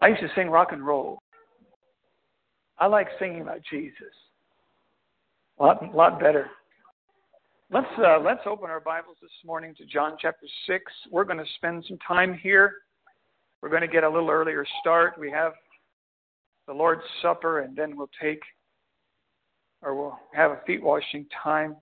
I used to sing rock and roll. I like singing about Jesus. A lot better. Let's open our Bibles this morning to John chapter 6. We're going to spend some time here. We're going to get a little earlier start. We have the Lord's Supper, and then we'll have a feet washing time.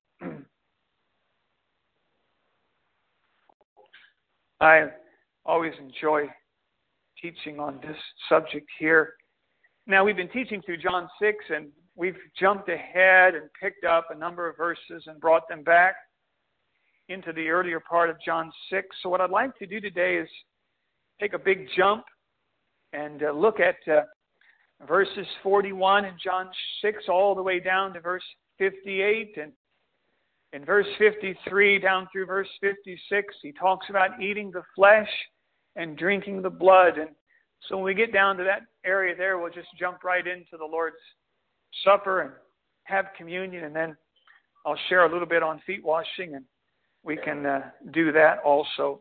I always enjoy teaching on this subject here. Now, we've been teaching through John 6, and we've jumped ahead and picked up a number of verses and brought them back into the earlier part of John 6. So what I'd like to do today is take a big jump and look at verses 41 in John 6 all the way down to verse 58. And in verse 53 down through verse 56, he talks about eating the flesh and drinking the blood. And so when we get down to that area there, we'll just jump right into the Lord's Supper and have communion. And then I'll share a little bit on feet washing, and we can do that also.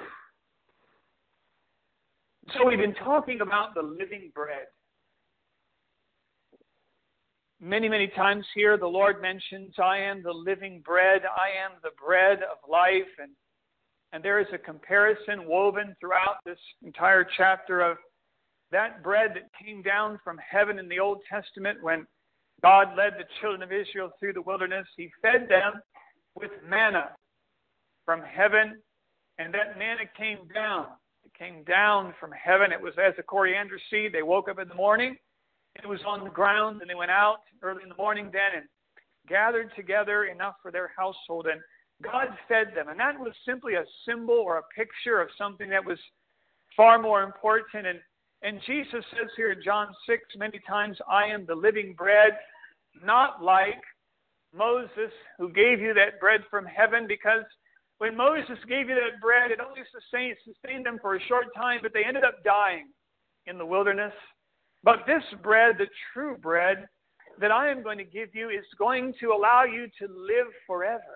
So we've been talking about the living bread. Many, many times here the Lord mentions, I am the living bread, I am the bread of life. And there is a comparison woven throughout this entire chapter of that bread that came down from heaven in the Old Testament when God led the children of Israel through the wilderness. He fed them with manna from heaven, and that manna came down. It came down from heaven. It was as a coriander seed. They woke up in the morning. It was on the ground, and they went out early in the morning then and gathered together enough for their household, and God fed them. And that was simply a symbol or a picture of something that was far more important. And Jesus says here in John 6 many times, I am the living bread, not like Moses who gave you that bread from heaven, because when Moses gave you that bread, it only sustained them for a short time, but they ended up dying in the wilderness. But this bread, the true bread that I am going to give you, is going to allow you to live forever.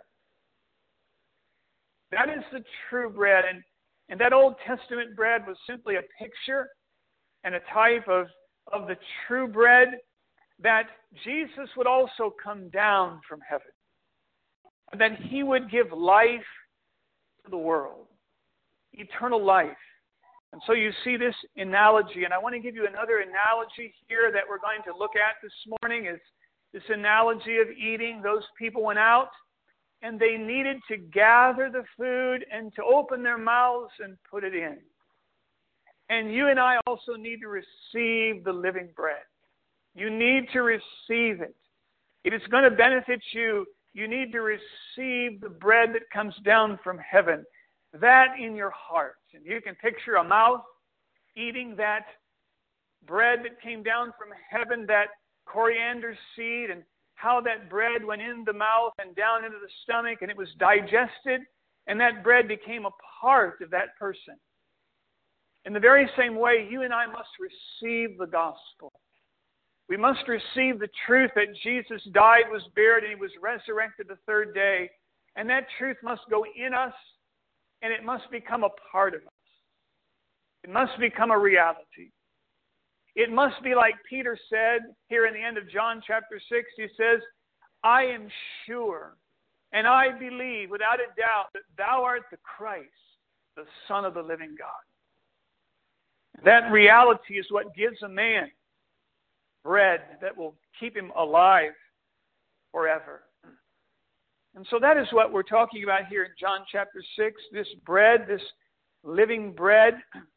That is the true bread. And that Old Testament bread was simply a picture and a type of the true bread that Jesus would also come down from heaven. And that he would give life to the world. Eternal life. And so you see this analogy, and I want to give you another analogy here that we're going to look at this morning, is this analogy of eating. Those people went out, and they needed to gather the food and to open their mouths and put it in. And you and I also need to receive the living bread. You need to receive it. If it's going to benefit you, you need to receive the bread that comes down from heaven. That in your heart. And you can picture a mouth eating that bread that came down from heaven, that coriander seed, and how that bread went in the mouth and down into the stomach, and it was digested, and that bread became a part of that person. In the very same way, you and I must receive the gospel. We must receive the truth that Jesus died, was buried, and he was resurrected the third day. And that truth must go in us, and it must become a part of us. It must become a reality. It must be like Peter said here in the end of John chapter 6. He says, I am sure and I believe without a doubt that thou art the Christ, the Son of the living God. That reality is what gives a man bread that will keep him alive forever. And so that is what we're talking about here in John chapter 6. This bread, this living bread.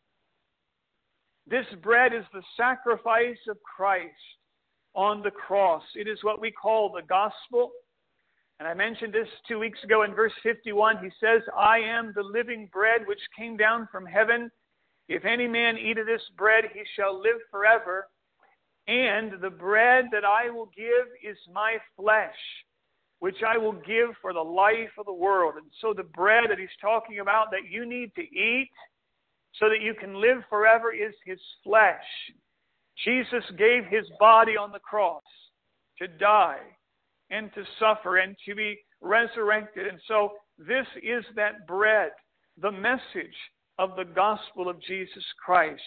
This bread is the sacrifice of Christ on the cross. It is what we call the gospel. And I mentioned this 2 weeks ago in verse 51. He says, I am the living bread which came down from heaven. If any man eat of this bread, he shall live forever. And the bread that I will give is my flesh, which I will give for the life of the world. And so the bread that he's talking about that you need to eat so that you can live forever is his flesh. Jesus gave his body on the cross to die and to suffer and to be resurrected. And so this is that bread, the message of the gospel of Jesus Christ.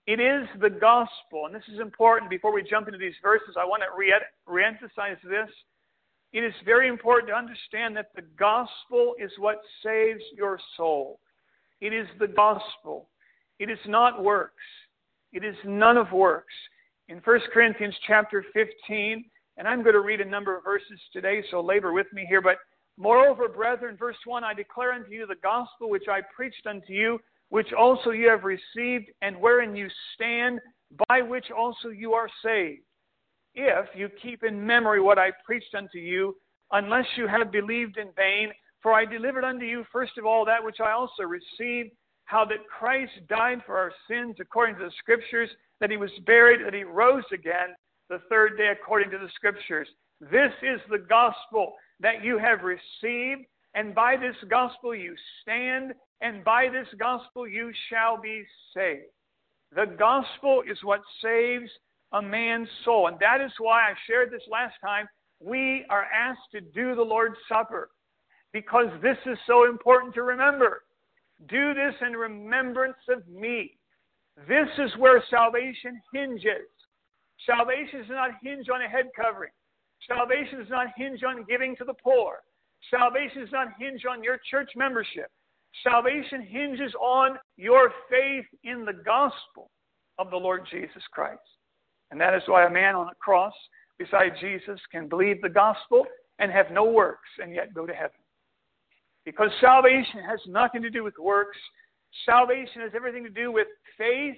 It is the gospel. And this is important. Before we jump into these verses, I want to reemphasize this. It is very important to understand that the gospel is what saves your soul. It is the gospel. It is not works. It is none of works. In 1 Corinthians chapter 15, and I'm going to read a number of verses today, so labor with me here. But moreover, brethren, verse 1, I declare unto you the gospel which I preached unto you, which also you have received, and wherein you stand, by which also you are saved. If you keep in memory what I preached unto you, unless you have believed in vain. For I delivered unto you first of all that which I also received, how that Christ died for our sins according to the Scriptures, that he was buried, that he rose again the third day according to the Scriptures. This is the gospel that you have received, and by this gospel you stand, and by this gospel you shall be saved. The gospel is what saves a man's soul. And that is why I shared this last time. We are asked to do the Lord's Supper, because this is so important to remember. Do this in remembrance of me. This is where salvation hinges. Salvation does not hinge on a head covering. Salvation does not hinge on giving to the poor. Salvation does not hinge on your church membership. Salvation hinges on your faith in the gospel of the Lord Jesus Christ. And that is why a man on a cross beside Jesus can believe the gospel and have no works and yet go to heaven. Because salvation has nothing to do with works. Salvation has everything to do with faith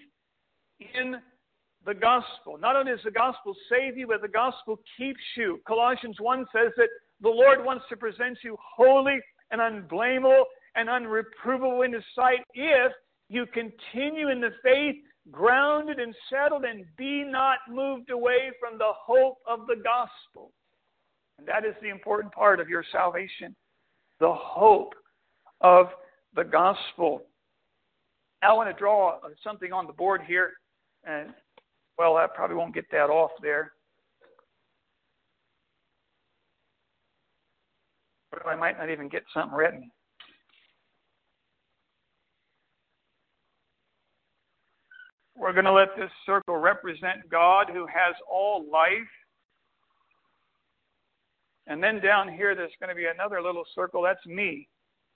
in the gospel. Not only does the gospel save you, but the gospel keeps you. Colossians 1 says that the Lord wants to present you holy and unblameable and unreprovable in His sight if you continue in the faith, grounded and settled, and be not moved away from the hope of the gospel. And that is the important part of your salvation, the hope of the gospel. Now I want to draw something on the board here, and well, I probably won't get that off there. Or I might not even get something written. We're going to let this circle represent God who has all life. And then down here, there's going to be another little circle. That's me.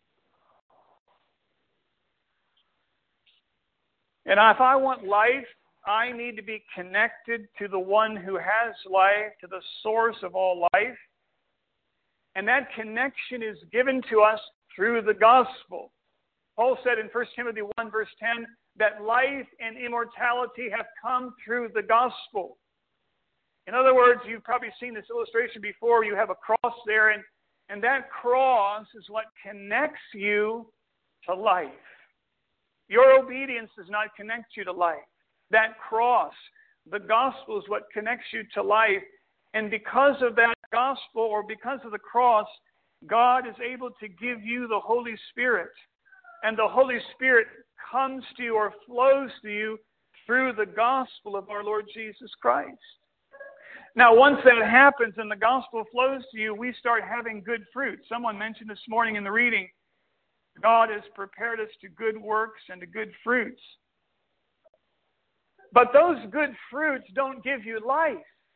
And if I want life, I need to be connected to the one who has life, to the source of all life. And that connection is given to us through the gospel. Paul said in 1 Timothy 1, verse 10, that life and immortality have come through the gospel. In other words, you've probably seen this illustration before. You have a cross there, and that cross is what connects you to life. Your obedience does not connect you to life. That cross, the gospel, is what connects you to life. And because of that gospel, or because of the cross, God is able to give you the Holy Spirit. And the Holy Spirit comes to you or flows to you through the gospel of our Lord Jesus Christ. Now, once that happens and the gospel flows to you, we start having good fruit. Someone mentioned this morning in the reading, God has prepared us to good works and to good fruits. But those good fruits don't give you life.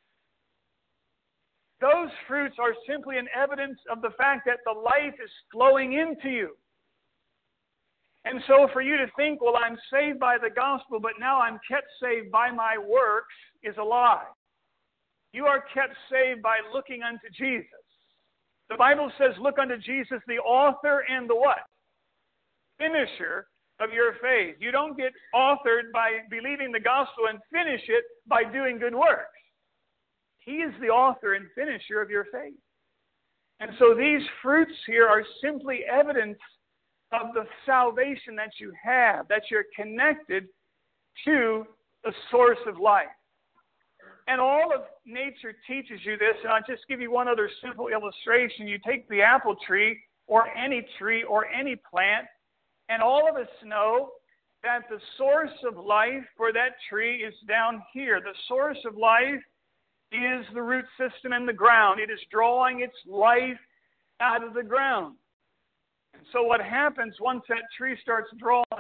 Those fruits are simply an evidence of the fact that the life is flowing into you. And so for you to think, well, I'm saved by the gospel, but now I'm kept saved by my works, is a lie. You are kept saved by looking unto Jesus. The Bible says, look unto Jesus, the author and the what? Finisher of your faith. You don't get authored by believing the gospel and finish it by doing good works. He is the author and finisher of your faith. And so these fruits here are simply evidence of the salvation that you have, that you're connected to the source of life. And all of nature teaches you this, and I'll just give you one other simple illustration. You take the apple tree or any plant, and all of us know that the source of life for that tree is down here. The source of life is the root system in the ground. It is drawing its life out of the ground. And so what happens once that tree starts drawing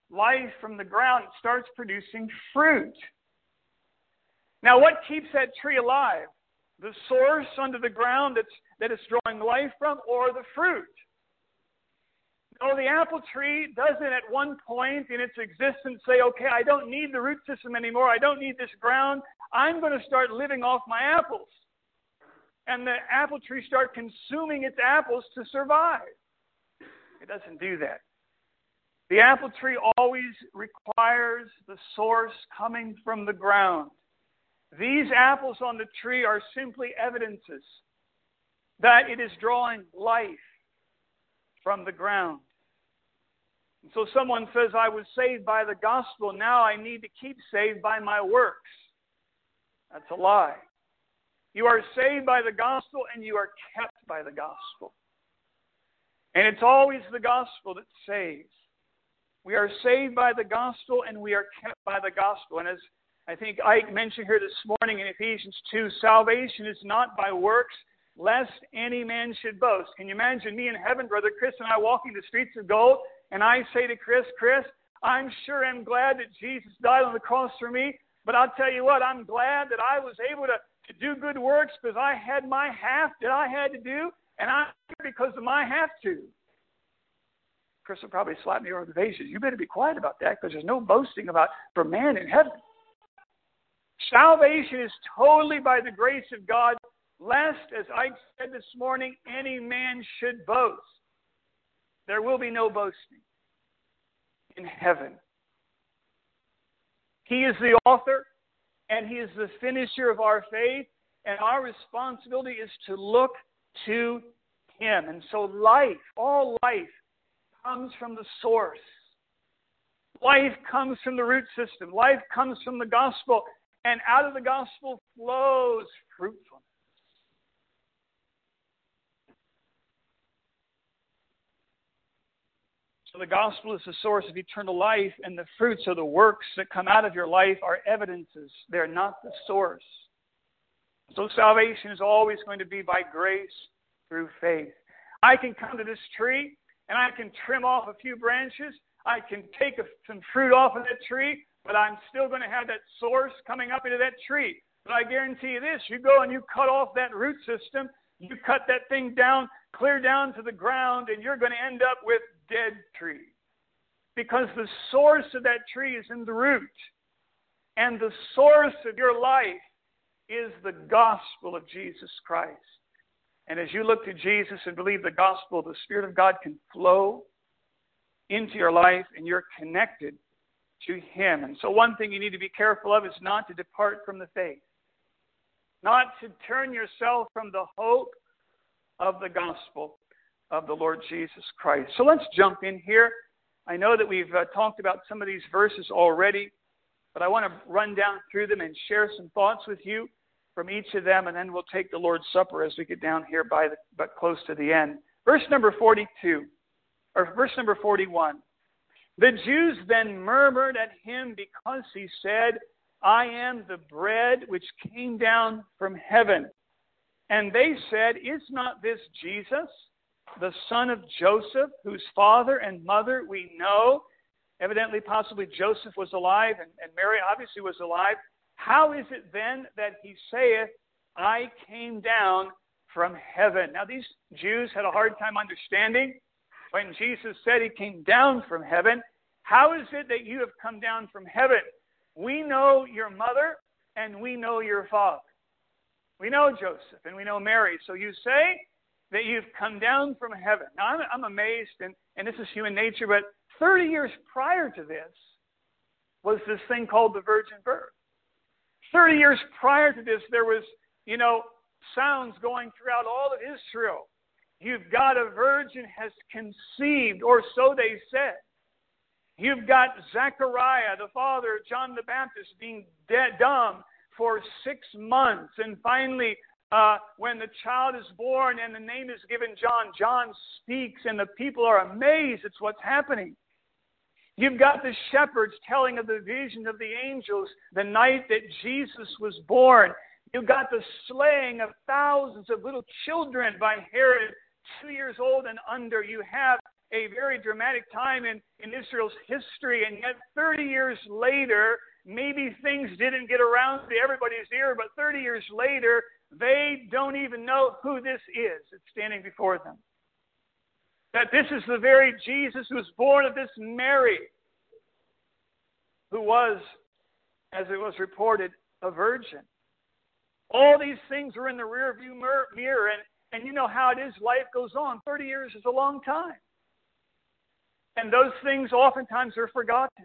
life from the ground, it starts producing fruit. Now, what keeps that tree alive? The source under the ground that it's drawing life from, or the fruit? No, the apple tree doesn't at one point in its existence say, okay, I don't need the root system anymore. I don't need this ground. I'm going to start living off my apples. And the apple tree starts consuming its apples to survive. It doesn't do that. The apple tree always requires the source coming from the ground. These apples on the tree are simply evidences that it is drawing life from the ground. And so someone says, I was saved by the gospel, now I need to keep saved by my works. That's a lie. You are saved by the gospel and you are kept by the gospel. And it's always the gospel that saves. We are saved by the gospel and we are kept by the gospel. And as I think Ike mentioned here this morning in Ephesians 2, salvation is not by works, lest any man should boast. Can you imagine me in heaven, Brother Chris and I walking the streets of gold, and I say to Chris, I'm sure I'm glad that Jesus died on the cross for me, but I'll tell you what, I'm glad that I was able to do good works because I had my half that I had to do, and I'm here because of my have to. Chris will probably slap me over the face. You better be quiet about that because there's no boasting about for man in heaven. Salvation is totally by the grace of God, lest, as I said this morning, any man should boast. There will be no boasting in heaven. He is the author and He is the finisher of our faith, and our responsibility is to look to Him. And so life, all life, comes from the source. Life comes from the root system. Life comes from the gospel, and out of the gospel flows fruitfulness. So the gospel is the source of eternal life, and the fruits or the works that come out of your life are evidences. They're not the source. So salvation is always going to be by grace through faith. I can come to this tree, and I can trim off a few branches. I can take some fruit off of that tree, but I'm still going to have that source coming up into that tree. But I guarantee you this, you go and you cut off that root system, you cut that thing down, clear down to the ground, and you're going to end up with dead tree. Because the source of that tree is in the root. And the source of your life is the gospel of Jesus Christ. And as you look to Jesus and believe the gospel, the Spirit of God can flow into your life and you're connected to Him. And so one thing you need to be careful of is not to depart from the faith. Not to turn yourself from the hope of the gospel of the Lord Jesus Christ. So let's jump in here. I know that we've talked about some of these verses already, but I want to run down through them and share some thoughts with you from each of them, and then we'll take the Lord's Supper as we get down here but close to the end. Verse number 42, or verse number 41. The Jews then murmured at Him because He said, I am the bread which came down from heaven. And they said, is not this Jesus, the son of Joseph, whose father and mother we know? Evidently, possibly Joseph was alive, and Mary obviously was alive. How is it then that He saith, I came down from heaven? Now, these Jews had a hard time understanding when Jesus said He came down from heaven. How is it that you have come down from heaven? We know your mother, and we know your father. We know Joseph, and we know Mary. So you say that you've come down from heaven. Now, I'm amazed, and this is human nature, but 30 years prior to this was this thing called the virgin birth. 30 years prior to this, there was, sounds going throughout all of Israel. You've got a virgin has conceived, or so they said. You've got Zechariah, the father of John the Baptist, being dumb for 6 months. And finally, when the child is born and the name is given John, John speaks and the people are amazed at what's happening. You've got the shepherds telling of the vision of the angels the night that Jesus was born. You've got the slaying of thousands of little children by Herod, 2 years old and under. You have a very dramatic time in Israel's history, and yet 30 years later, maybe things didn't get around to everybody's ear, but 30 years later, they don't even know who this is that's standing before them. That this is the very Jesus who was born of this Mary, who was, as it was reported, a virgin. All these things were in the rearview mirror, and you know how it is, life goes on. 30 years is a long time. And those things oftentimes are forgotten.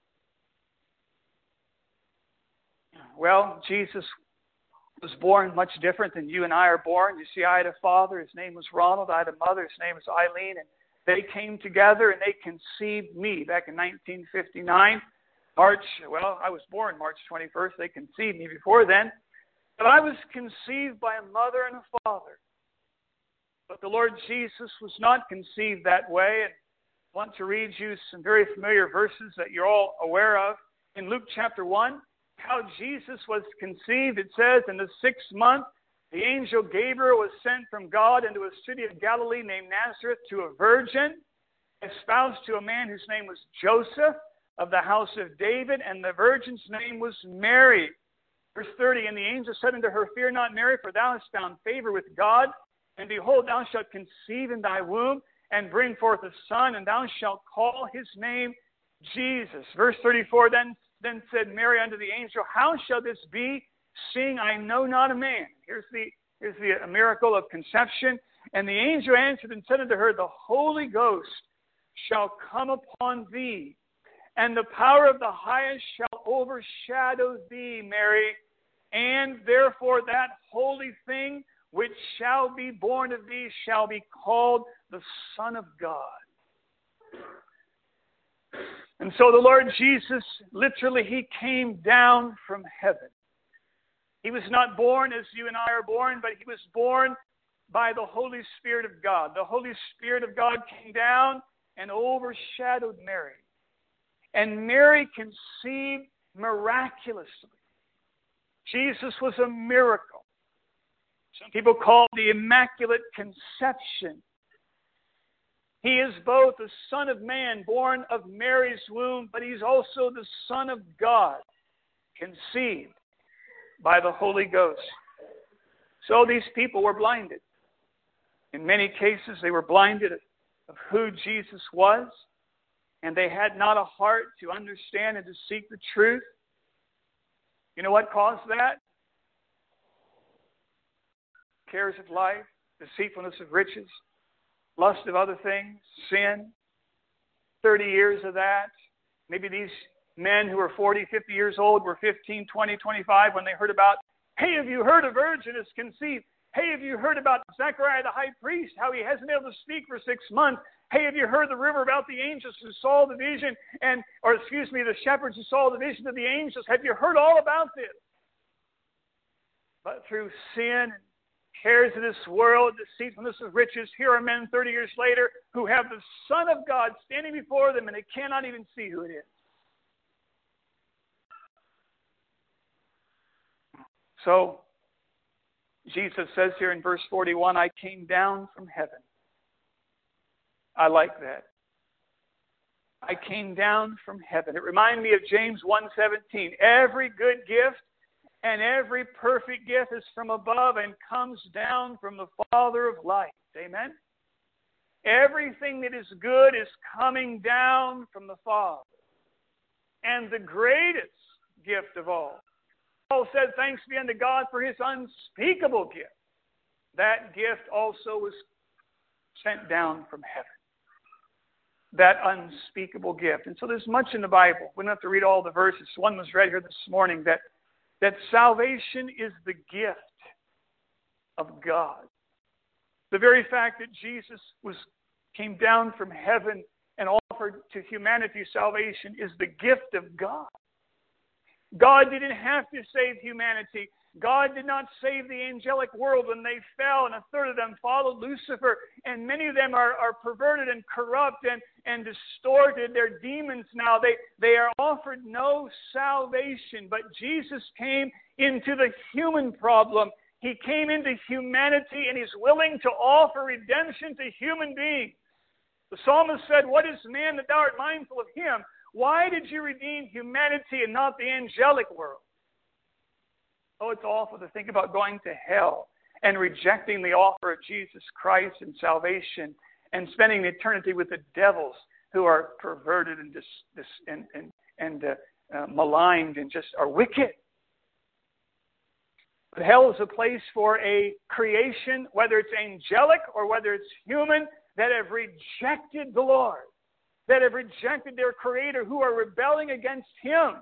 Well, Jesus was born much different than you and I are born. You see, I had a father, his name was Ronald. I had a mother, his name was Eileen, and they came together and they conceived me back in 1959. I was born March 21st. They conceived me before then. But I was conceived by a mother and a father. But the Lord Jesus was not conceived that way. And I want to read you some very familiar verses that you're all aware of. In Luke chapter 1, how Jesus was conceived, it says, in the 6th month, the angel Gabriel was sent from God into a city of Galilee named Nazareth to a virgin, espoused to a man whose name was Joseph of the house of David, and the virgin's name was Mary. Verse 30, and the angel said unto her, Fear not, Mary, for thou hast found favor with God, and behold, thou shalt conceive in thy womb, and bring forth a son, and thou shalt call his name Jesus. Verse 34, Then said Mary unto the angel, How shall this be, seeing I know not a man? Here's the miracle of conception. And the angel answered and said unto her, The Holy Ghost shall come upon thee, and the power of the highest shall overshadow thee, Mary. And therefore that holy thing which shall be born of thee shall be called the Son of God. And so the Lord Jesus, literally, He came down from heaven. He was not born as you and I are born, but He was born by the Holy Spirit of God. The Holy Spirit of God came down and overshadowed Mary. And Mary conceived miraculously. Jesus was a miracle. Some people call it the Immaculate Conception. He is both the Son of Man, born of Mary's womb, but He's also the Son of God, conceived by the Holy Ghost. So these people were blinded. In many cases, they were blinded of who Jesus was, and they had not a heart to understand and to seek the truth. You know what caused that? Cares of life, deceitfulness of riches, lust of other things, sin. 30 years of that. Maybe these men who were 40, 50 years old were 15, 20, 25 when they heard about, hey, have you heard a virgin is conceived? Hey, have you heard about Zechariah the high priest, how he hasn't been able to speak for 6 months? Hey, have you heard the rumor about the angels who saw the vision, the shepherds who saw the vision of the angels? Have you heard all about this? But through sin and cares of this world, deceitfulness of riches, here are men 30 years later who have the Son of God standing before them and they cannot even see who it is. So, Jesus says here in verse 41, I came down from heaven. I like that. I came down from heaven. It reminded me of James 1:17. Every good gift and every perfect gift is from above and comes down from the Father of lights. Amen? Everything that is good is coming down from the Father. And the greatest gift of all. Paul said, thanks be unto God for His unspeakable gift. That gift also was sent down from heaven. That unspeakable gift. And so there's much in the Bible. We don't have to read all the verses. One was read here this morning that salvation is the gift of God. The very fact that Jesus came down from heaven and offered to humanity salvation is the gift of God. God didn't have to save humanity. God did not save the angelic world when they fell, and a third of them followed Lucifer, and many of them are perverted and corrupt and distorted. They're demons now. They are offered no salvation, but Jesus came into the human problem. He came into humanity, and He's willing to offer redemption to human beings. The psalmist said, "What is man that thou art mindful of him? Why did you redeem humanity and not the angelic world?" Oh, it's awful to think about going to hell and rejecting the offer of Jesus Christ and salvation and spending eternity with the devils who are perverted and maligned and just are wicked. But hell is a place for a creation, whether it's angelic or whether it's human, that have rejected the Lord, that have rejected their Creator, who are rebelling against Him.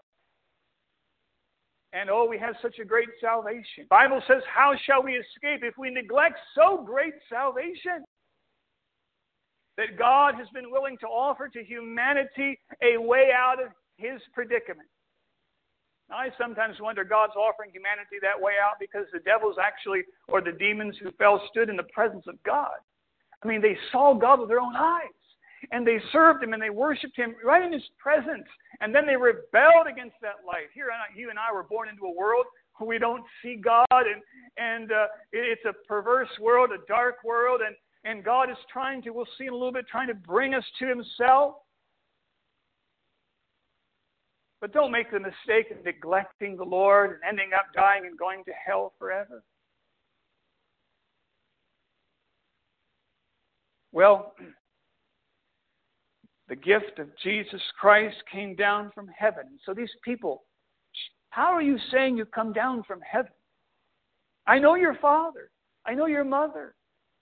And oh, we have such a great salvation. The Bible says, how shall we escape if we neglect so great salvation? That God has been willing to offer to humanity a way out of His predicament. Now, I sometimes wonder, God's offering humanity that way out because the devils actually, or the demons who fell, stood in the presence of God. I mean, they saw God with their own eyes. And they served Him and they worshiped Him right in His presence. And then they rebelled against that light. Here, you and I were born into a world where we don't see God. And it's a perverse world, a dark world. And God is trying to, we'll see in a little bit, trying to bring us to Himself. But don't make the mistake of neglecting the Lord and ending up dying and going to hell forever. Well, the gift of Jesus Christ came down from heaven. So these people, how are you saying you come down from heaven? I know your father. I know your mother.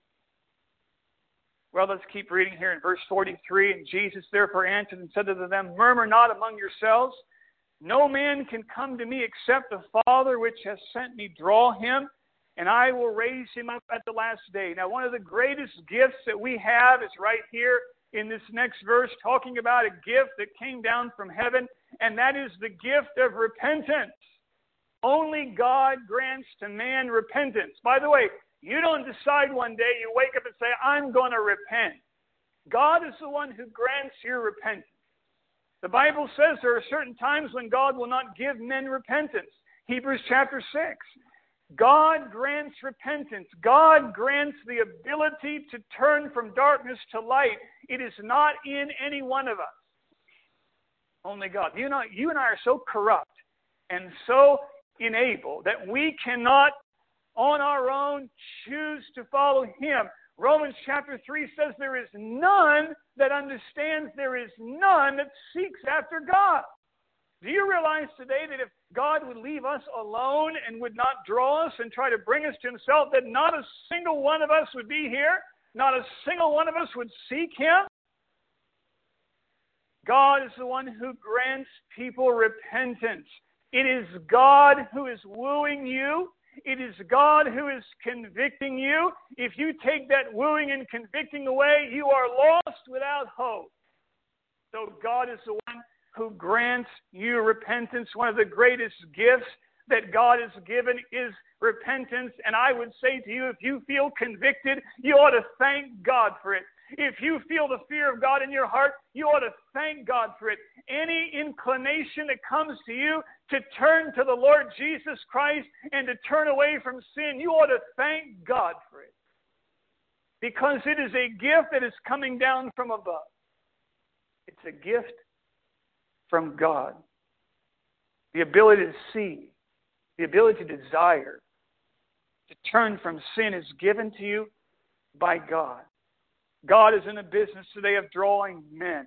Well, let's keep reading here in verse 43. And Jesus therefore answered and said to them, "Murmur not among yourselves. No man can come to me except the Father which has sent me draw him, and I will raise him up at the last day." Now, one of the greatest gifts that we have is right here in this next verse, talking about a gift that came down from heaven, and that is the gift of repentance. Only God grants to man repentance. By the way, you don't decide one day, you wake up and say, "I'm going to repent." God is the one who grants your repentance. The Bible says there are certain times when God will not give men repentance. Hebrews chapter 6. God grants repentance. God grants the ability to turn from darkness to light. It is not in any one of us. Only God. You and I are so corrupt and so unable that we cannot on our own choose to follow Him. Romans chapter 3 says there is none that understands, there is none that seeks after God. Do you realize today that if God would leave us alone and would not draw us and try to bring us to Himself, that not a single one of us would be here? Not a single one of us would seek Him? God is the one who grants people repentance. It is God who is wooing you. It is God who is convicting you. If you take that wooing and convicting away, you are lost without hope. So God is the one who grants you repentance. One of the greatest gifts that God has given is repentance. And I would say to you, if you feel convicted, you ought to thank God for it. If you feel the fear of God in your heart, you ought to thank God for it. Any inclination that comes to you to turn to the Lord Jesus Christ and to turn away from sin, you ought to thank God for it. Because it is a gift that is coming down from above. It's a gift from God. The ability to see, the ability to desire, to turn from sin is given to you by God. God is in a business today of drawing men.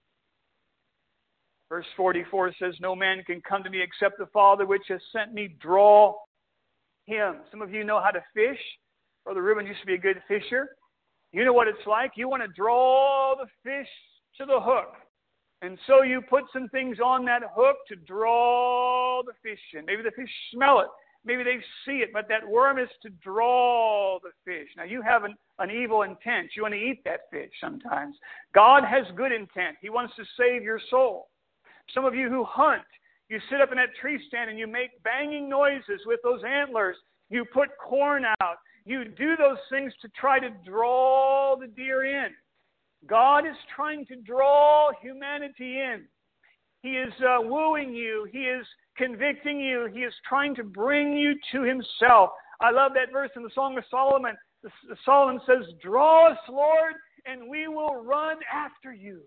Verse 44 says, "No man can come to me except the Father which has sent me draw him." Some of you know how to fish. Brother Reuben used to be a good fisher. You know what it's like. You want to draw the fish to the hook. And so you put some things on that hook to draw the fish in. Maybe the fish smell it. Maybe they see it, but that worm is to draw the fish. Now, you have an evil intent. You want to eat that fish sometimes. God has good intent. He wants to save your soul. Some of you who hunt, you sit up in that tree stand and you make banging noises with those antlers. You put corn out. You do those things to try to draw the deer in. God is trying to draw humanity in. He is wooing you. He is convicting you. He is trying to bring you to Himself. I love that verse in the Song of Solomon. Solomon says, "Draw us, Lord, and we will run after you.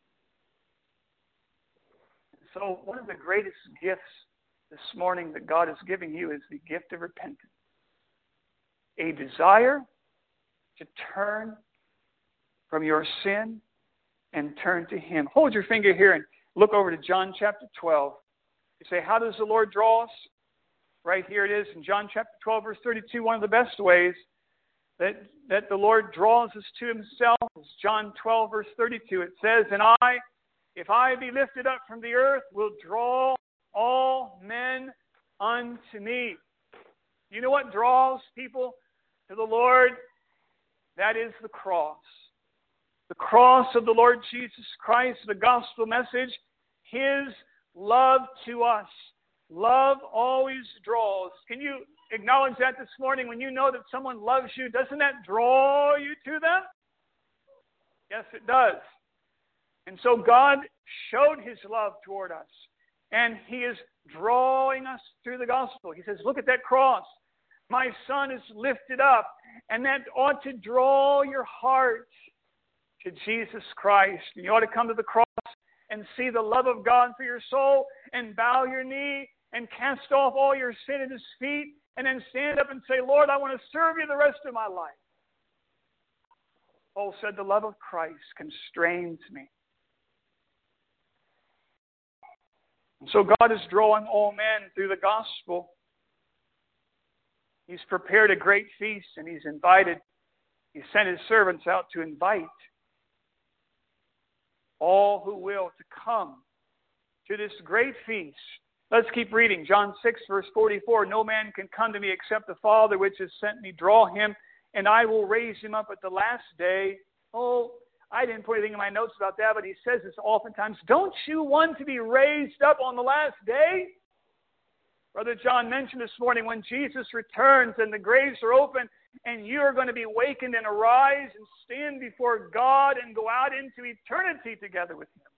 So one of the greatest gifts this morning that God is giving you is the gift of repentance. A desire to turn from your sin and turn to Him. Hold your finger here and look over to John chapter 12. You say, how does the Lord draw us? Right here it is in John chapter 12, verse 32. One of the best ways that the Lord draws us to Himself is John 12, verse 32. It says, and if I be lifted up from the earth, will draw all men unto me. You know what draws people to the Lord? That is the cross. The cross of the Lord Jesus Christ, the gospel message, His love to us. Love always draws. Can you acknowledge that this morning? When you know that someone loves you, doesn't that draw you to them? Yes, it does. And so God showed His love toward us. And He is drawing us through the gospel. He says, look at that cross. My Son is lifted up. And that ought to draw your heart to Jesus Christ. And you ought to come to the cross and see the love of God for your soul and bow your knee and cast off all your sin at His feet and then stand up and say, Lord, I want to serve You the rest of my life. Paul said, the love of Christ constrains me. And so God is drawing all men through the gospel. He's prepared a great feast and He's sent His servants out to invite all who will to come to this great feast. Let's keep reading. John 6, verse 44. No man can come to me except the Father which has sent me draw him, and I will raise him up at the last day. Oh, I didn't put anything in my notes about that, but he says this oftentimes. Don't you want to be raised up on the last day? Brother John mentioned this morning when Jesus returns and the graves are open and you are going to be wakened and arise and stand before God and go out into eternity together with Him.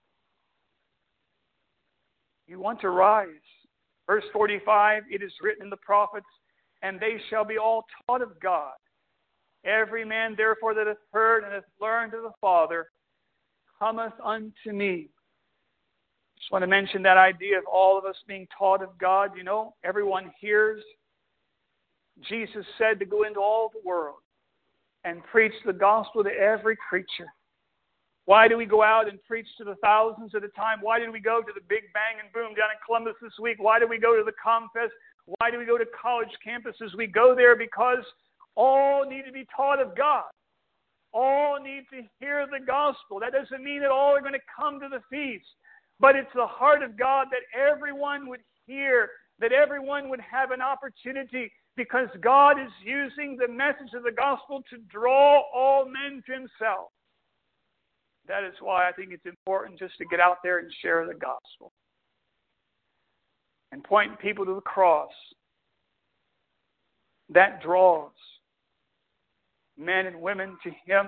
You want to rise. Verse 45, it is written in the prophets, and they shall be all taught of God. Every man therefore that hath heard and hath learned of the Father cometh unto me. Just want to mention that idea of all of us being taught of God. You know, everyone hears. Jesus said to go into all the world and preach the gospel to every creature. Why do we go out and preach to the thousands at a time? Why did we go to the Big Bang and Boom down in Columbus this week? Why do we go to the ComFest? Why do we go to college campuses? We go there because all need to be taught of God. All need to hear the gospel. That doesn't mean that all are going to come to the feast. But it's the heart of God that everyone would hear, that everyone would have an opportunity, because God is using the message of the gospel to draw all men to Himself. That is why I think it's important just to get out there and share the gospel and point people to the cross. That draws men and women to Him.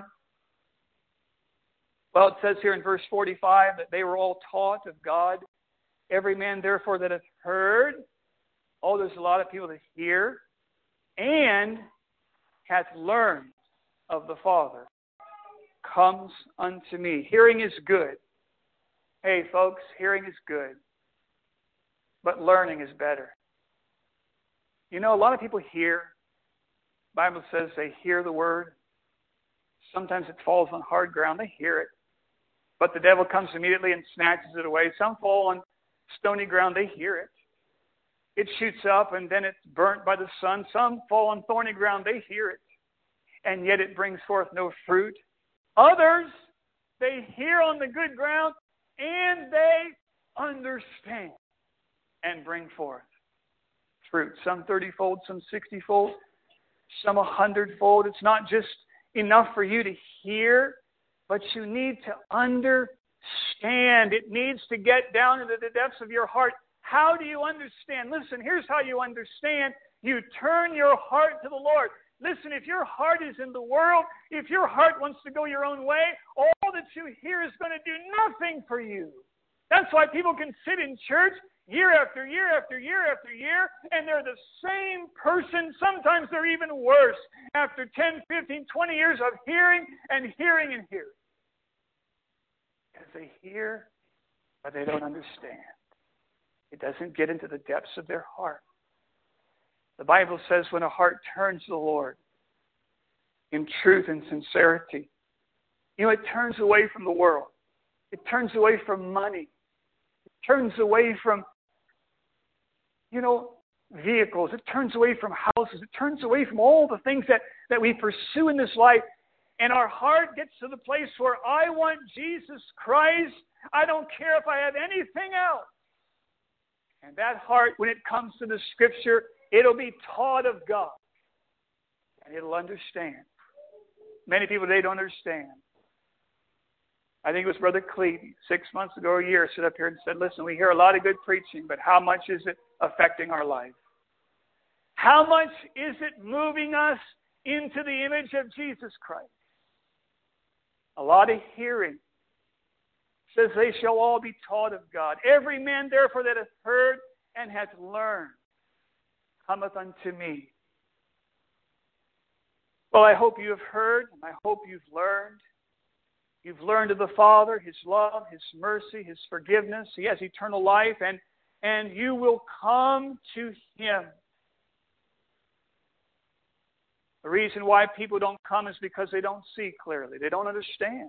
Well, it says here in verse 45 that they were all taught of God. Every man, therefore, that hath heard. Oh, there's a lot of people that hear. And hath learned of the Father comes unto me. Hearing is good. Hey, folks, hearing is good. But learning is better. You know, a lot of people hear. The Bible says they hear the word. Sometimes it falls on hard ground. They hear it. But the devil comes immediately and snatches it away. Some fall on stony ground. They hear it. It shoots up and then it's burnt by the sun. Some fall on thorny ground. They hear it. And yet it brings forth no fruit. Others, they hear on the good ground and they understand and bring forth fruit. Some 30-fold, some 60-fold, some 100-fold. It's not just enough for you to hear, but you need to understand. It needs to get down into the depths of your heart. How do you understand? Listen, here's how you understand. You turn your heart to the Lord. Listen, if your heart is in the world, if your heart wants to go your own way, all that you hear is going to do nothing for you. That's why people can sit in church year after year after year after year, and they're the same person. Sometimes they're even worse after 10, 15, 20 years of hearing and hearing and hearing. Because they hear, but they don't understand. It doesn't get into the depths of their heart. The Bible says when a heart turns to the Lord in truth and sincerity, it turns away from the world. It turns away from money. It turns away from, vehicles. It turns away from houses. It turns away from all the things that we pursue in this life. And our heart gets to the place where I want Jesus Christ. I don't care if I have anything else. And that heart, when it comes to the Scripture, it'll be taught of God. And it'll understand. Many people today don't understand. I think it was Brother Cleety, 6 months ago, a year, stood up here and said, listen, we hear a lot of good preaching, but how much is it affecting our life? How much is it moving us into the image of Jesus Christ? A lot of hearing. Says they shall all be taught of God. Every man therefore that hath heard and hath learned cometh unto me. Well, I hope you have heard, and I hope you've learned. You've learned of the Father, His love, His mercy, His forgiveness. He has eternal life, and you will come to Him. The reason why people don't come is because they don't see clearly. They don't understand.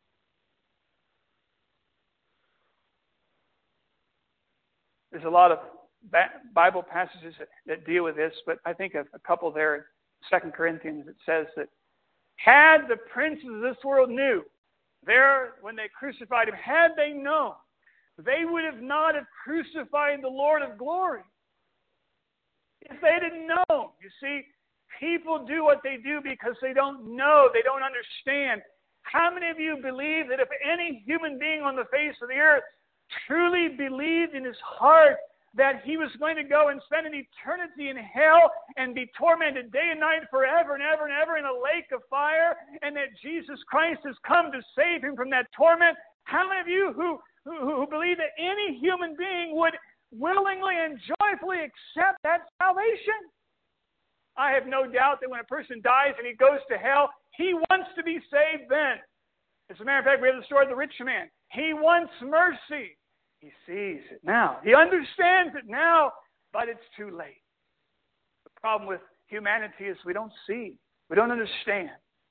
There's a lot of Bible passages that deal with this, but I think of a couple there in 2 Corinthians. It says that had the princes of this world knew, there when they crucified Him, had they known, they would have not have crucified the Lord of glory. If they didn't know, you see, people do what they do because they don't know, they don't understand. How many of you believe that if any human being on the face of the earth truly believed in his heart that he was going to go and spend an eternity in hell and be tormented day and night forever and ever and ever in a lake of fire, and that Jesus Christ has come to save him from that torment? How many of you who believe that any human being would willingly and joyfully accept that salvation? I have no doubt that when a person dies and he goes to hell, he wants to be saved then. As a matter of fact, we have the story of the rich man. He wants mercy. He sees it now. He understands it now, but it's too late. The problem with humanity is we don't see. We don't understand.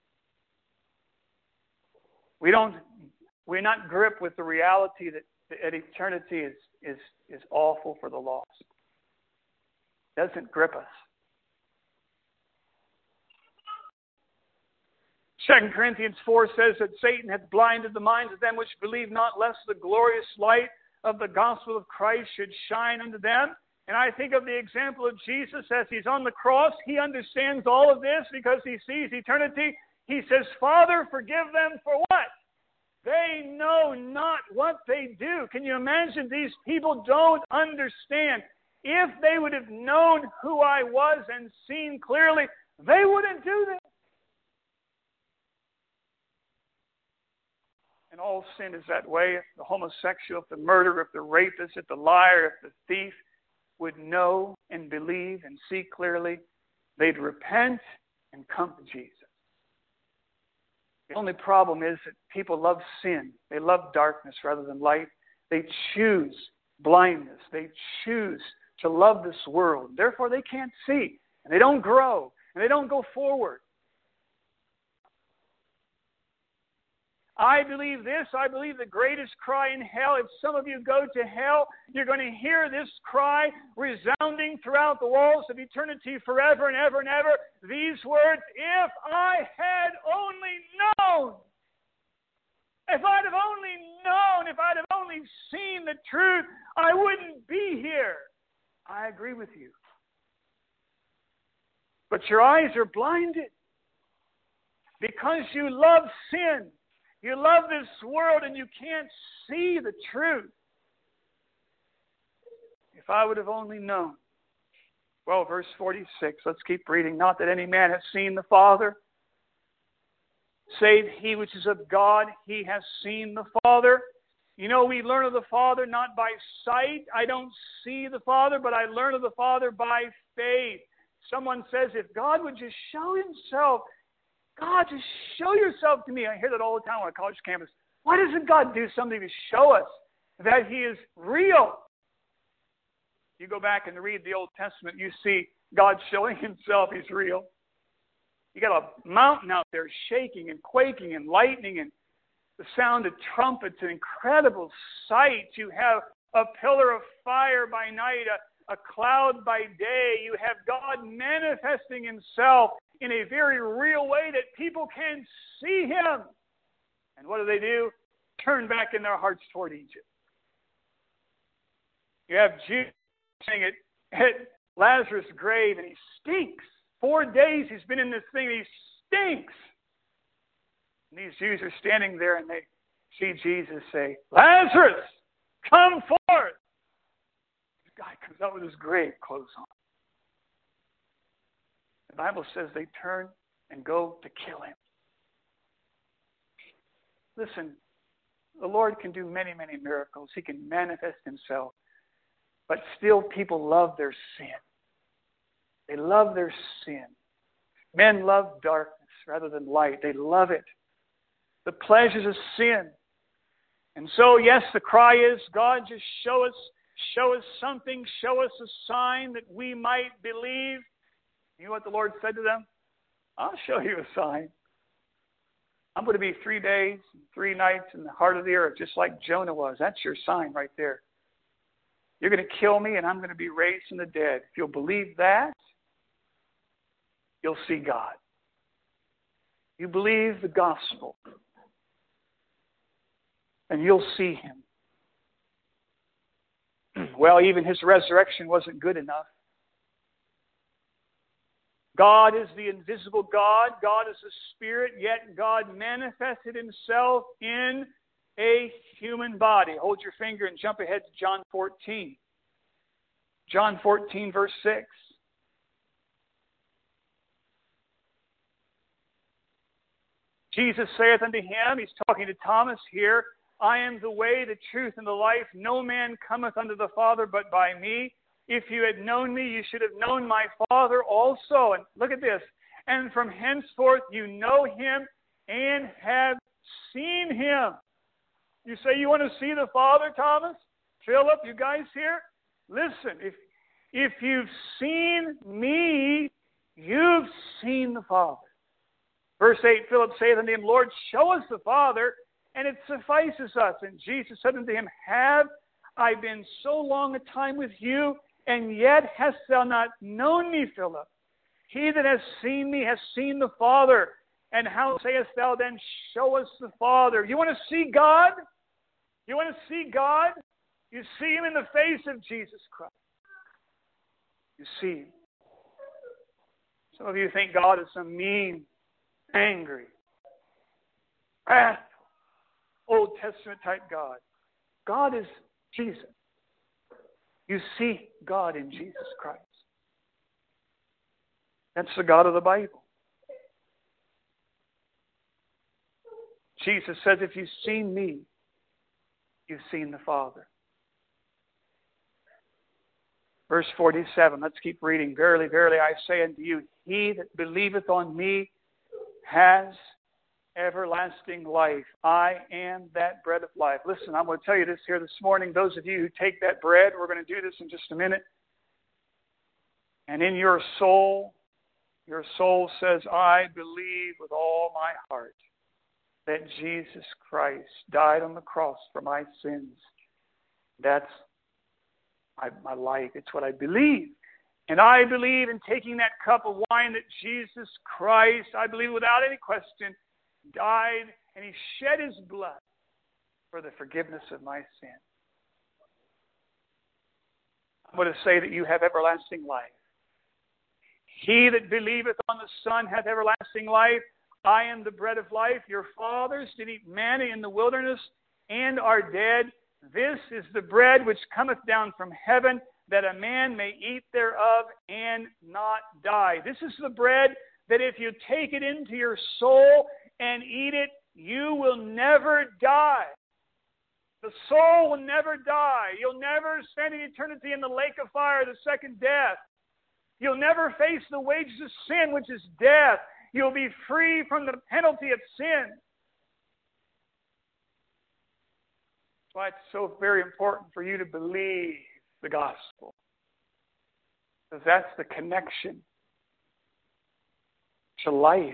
We're not gripped with the reality that eternity is awful for the lost. It doesn't grip us. 2 Corinthians 4 says that Satan hath blinded the minds of them which believe not, lest the glorious light of the gospel of Christ should shine unto them. And I think of the example of Jesus as He's on the cross. He understands all of this because He sees eternity. He says, Father, forgive them for what? They know not what they do. Can you imagine? These people don't understand. If they would have known who I was and seen clearly, they wouldn't do this. And all sin is that way. If the homosexual, if the murderer, if the rapist, if the liar, if the thief would know and believe and see clearly, they'd repent and come to Jesus. The only problem is that people love sin. They love darkness rather than light. They choose blindness. They choose to love this world. Therefore, they can't see. And they don't grow. And they don't go forward. I believe this. I believe the greatest cry in hell. If some of you go to hell, you're going to hear this cry resounding throughout the walls of eternity forever and ever and ever. These words, if I had only known. If I'd have only known, if I'd have only seen the truth, I wouldn't be here. I agree with you. But your eyes are blinded because you love sin. You love this world and you can't see the truth. If I would have only known. Well, verse 46, let's keep reading. Not that any man hath seen the Father, save he which is of God, he has seen the Father. You know, we learn of the Father not by sight. I don't see the Father, but I learn of the Father by faith. Someone says, if God would just show Himself, God, just show yourself to me. I hear that all the time on a college campus. Why doesn't God do something to show us that He is real? You go back and read the Old Testament, you see God showing Himself He's real. You got a mountain out there shaking and quaking and lightning and the sound of trumpets, an incredible sight. You have a pillar of fire by night, a cloud by day. You have God manifesting Himself in a very real way that people can see Him. And what do? Turn back in their hearts toward Egypt. You have Jesus saying at Lazarus' grave, and he stinks. 4 days he's been in this thing, and he stinks. And these Jews are standing there, and they see Jesus say, Lazarus, come forth. This guy comes out with his grave clothes on. The Bible says they turn and go to kill him. Listen, the Lord can do many, many miracles. He can manifest Himself. But still people love their sin. They love their sin. Men love darkness rather than light. They love it. The pleasures of sin. And so, yes, the cry is, God, just show us something, show us a sign that we might believe. You know what the Lord said to them? I'll show you a sign. I'm going to be 3 days, 3 nights in the heart of the earth, just like Jonah was. That's your sign right there. You're going to kill me, and I'm going to be raised from the dead. If you'll believe that, you'll see God. You believe the gospel, and you'll see Him. Well, even His resurrection wasn't good enough. God is the invisible God. God is a spirit, yet God manifested Himself in a human body. Hold your finger and jump ahead to John 14. John 14, verse 6. Jesus saith unto him, He's talking to Thomas here, I am the way, the truth, and the life. No man cometh unto the Father but by me. If you had known me, you should have known my Father also. And look at this. And from henceforth you know Him and have seen Him. You say you want to see the Father, Thomas? Philip, you guys here? Listen, if you've seen me, you've seen the Father. Verse 8, Philip saith unto him, Lord, show us the Father, and it suffices us. And Jesus said unto him, Have I been so long a time with you, and yet hast thou not known me, Philip? He that has seen me has seen the Father. And how sayest thou then, show us the Father? You want to see God? You want to see God? You see Him in the face of Jesus Christ. You see Him. Some of you think God is some mean, angry, wrathful, Old Testament type God. God is Jesus. You see God in Jesus Christ. That's the God of the Bible. Jesus says, if you've seen me, you've seen the Father. Verse 47, let's keep reading. Verily, verily, I say unto you, he that believeth on me has everlasting life. I am that bread of life. Listen, I'm going to tell you this here this morning. Those of you who take that bread, we're going to do this in just a minute. And in your soul says, I believe with all my heart that Jesus Christ died on the cross for my sins. That's my life. It's what I believe. And I believe in taking that cup of wine that Jesus Christ, I believe without any question, died and He shed His blood for the forgiveness of my sin. I'm going to say that you have everlasting life. He that believeth on the Son hath everlasting life. I am the bread of life. Your fathers did eat manna in the wilderness and are dead. This is the bread which cometh down from heaven, that a man may eat thereof and not die. This is the bread that if you take it into your soul and eat it, you will never die. The soul will never die. You'll never spend an eternity in the lake of fire, the second death. You'll never face the wages of sin, which is death. You'll be free from the penalty of sin. That's why it's so very important for you to believe the gospel. Because that's the connection to life.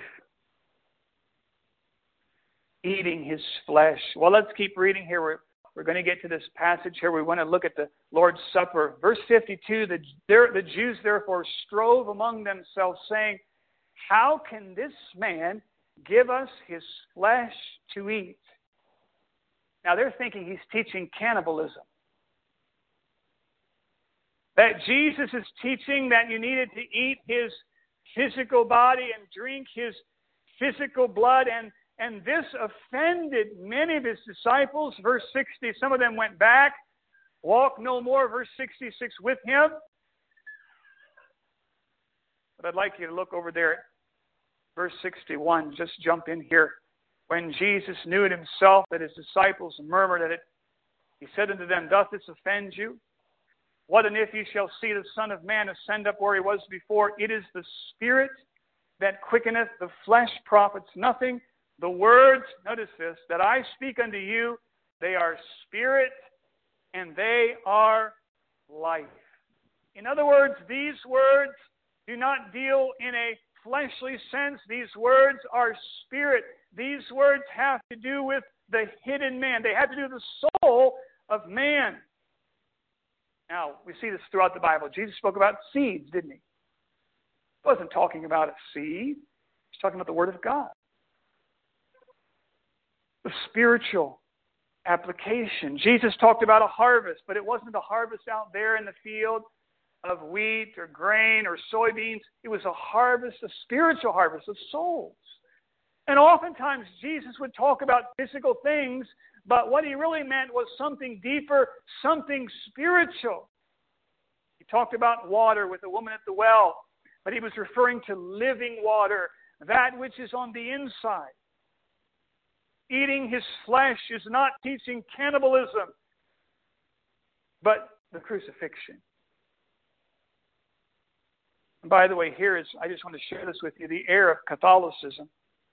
Eating his flesh. Well, let's keep reading here. We're going to get to this passage here. We want to look at the Lord's Supper. Verse 52, the Jews therefore strove among themselves, saying, how can this man give us his flesh to eat? Now they're thinking he's teaching cannibalism. That Jesus is teaching that you needed to eat his physical body and drink his physical blood, and this offended many of his disciples. Verse 60, some of them went back, walked no more. Verse 66, with him. But I'd like you to look over there at verse 61. Just jump in here. When Jesus knew it himself that his disciples murmured at it, he said unto them, doth this offend you? What and if ye shall see the Son of Man ascend up where he was before? It is the Spirit that quickeneth, the flesh profits nothing. The words, notice this, that I speak unto you, they are spirit and they are life. In other words, these words do not deal in a fleshly sense. These words are spirit. These words have to do with the hidden man. They have to do with the soul of man. Now, we see this throughout the Bible. Jesus spoke about seeds, didn't he? He wasn't talking about a seed. He was talking about the Word of God. The spiritual application. Jesus talked about a harvest, but it wasn't a harvest out there in the field of wheat or grain or soybeans. It was a harvest, a spiritual harvest of souls. And oftentimes Jesus would talk about physical things, but what he really meant was something deeper, something spiritual. He talked about water with the woman at the well, but he was referring to living water, that which is on the inside. Eating his flesh is not teaching cannibalism, but the crucifixion. And by the way, I just want to share this with you, the error of Catholicism.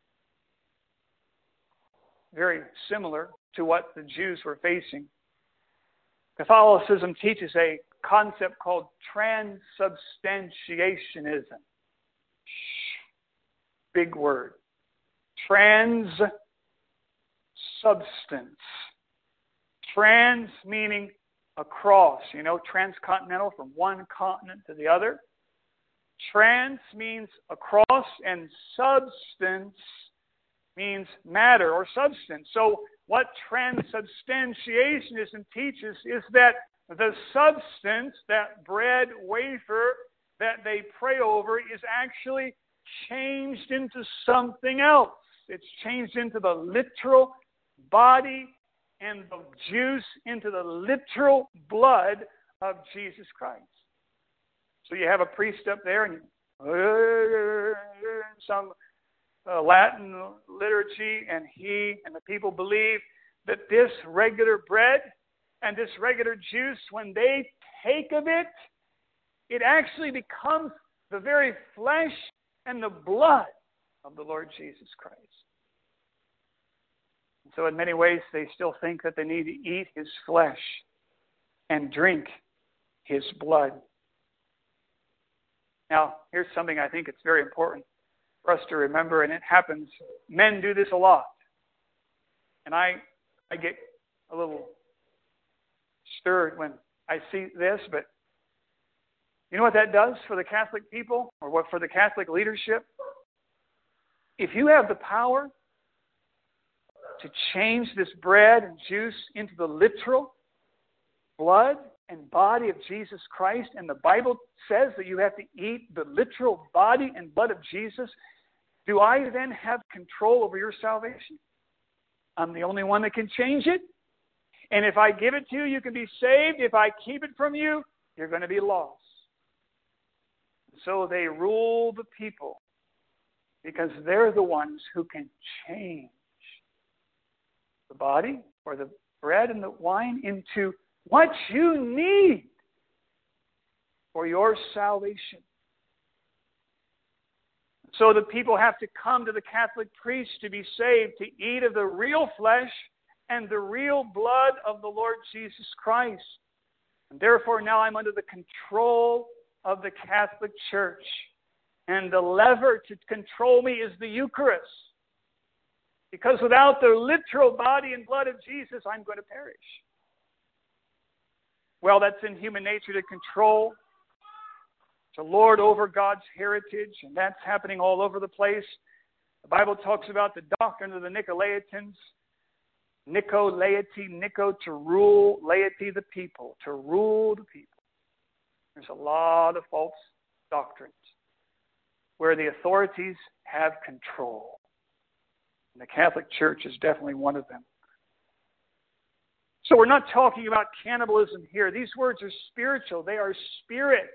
Very similar to what the Jews were facing. Catholicism teaches a concept called transubstantiationism. Big word. Transubstance. Trans meaning across, transcontinental from one continent to the other. Trans means across, and substance means matter or substance. So what transubstantiationism teaches is that the substance, that bread, wafer that they pray over, is actually changed into something else. It's changed into the literal body and the juice into the literal blood of Jesus Christ. So you have a priest up there and some Latin liturgy, and he and the people believe that this regular bread and this regular juice, when they take of it, it actually becomes the very flesh and the blood of the Lord Jesus Christ. So in many ways, they still think that they need to eat his flesh and drink his blood. Now, here's something I think it's very important for us to remember, and it happens. Men do this a lot. And I get a little stirred when I see this, but you know what that does for the Catholic people, or what for the Catholic leadership? If you have the power to change this bread and juice into the literal blood and body of Jesus Christ, and the Bible says that you have to eat the literal body and blood of Jesus, do I then have control over your salvation? I'm the only one that can change it. And if I give it to you, you can be saved. If I keep it from you, you're going to be lost. So they rule the people because they're the ones who can change the body or bread and the wine into what you need for your salvation. So the people have to come to the Catholic priest to be saved, to eat of the real flesh and the real blood of the Lord Jesus Christ. And therefore now I'm under the control of the Catholic Church. And the lever to control me is the Eucharist. Because without the literal body and blood of Jesus, I'm going to perish. Well, that's in human nature to control, to lord over God's heritage, and that's happening all over the place. The Bible talks about the doctrine of the Nicolaitans. Nico, laity, Nico, to rule, laity, the people, to rule the people. There's a lot of false doctrines where the authorities have control. And the Catholic Church is definitely one of them. So we're not talking about cannibalism here. These words are spiritual. They are spirit.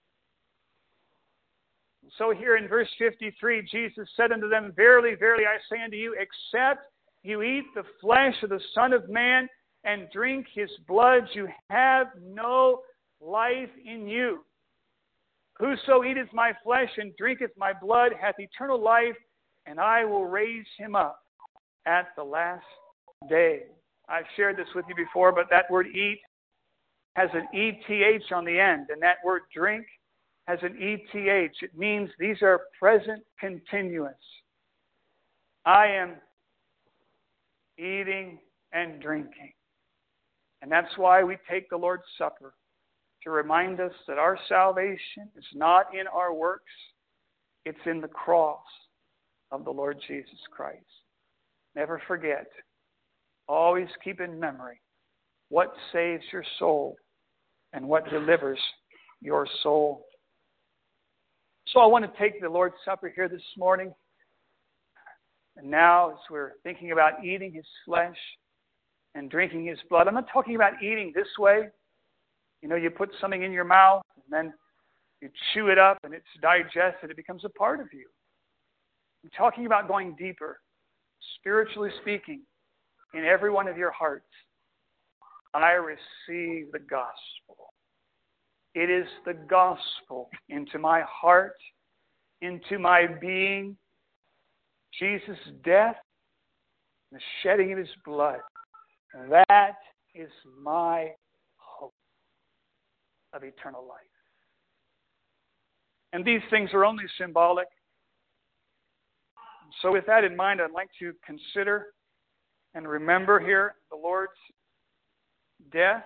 So here in verse 53, Jesus said unto them, Verily, verily, I say unto you, except you eat the flesh of the Son of Man and drink his blood, you have no life in you. Whoso eateth my flesh and drinketh my blood hath eternal life, and I will raise him up at the last day. I've shared this with you before, but that word eat has an ETH on the end, and that word drink has an ETH. It means these are present continuous. I am eating and drinking. And that's why we take the Lord's Supper, to remind us that our salvation is not in our works, it's in the cross of the Lord Jesus Christ. Never forget, always keep in memory what saves your soul and what delivers your soul. So I want to take the Lord's Supper here this morning. And now, as we're thinking about eating his flesh and drinking his blood, I'm not talking about eating this way. You know, you put something in your mouth and then you chew it up and it's digested. It becomes a part of you. I'm talking about going deeper, spiritually speaking, in every one of your hearts. I receive the gospel. It is the gospel into my heart, into my being. Jesus' death, the shedding of his blood. That is my hope of eternal life. And these things are only symbolic. So with that in mind, I'd like to consider and remember here the Lord's death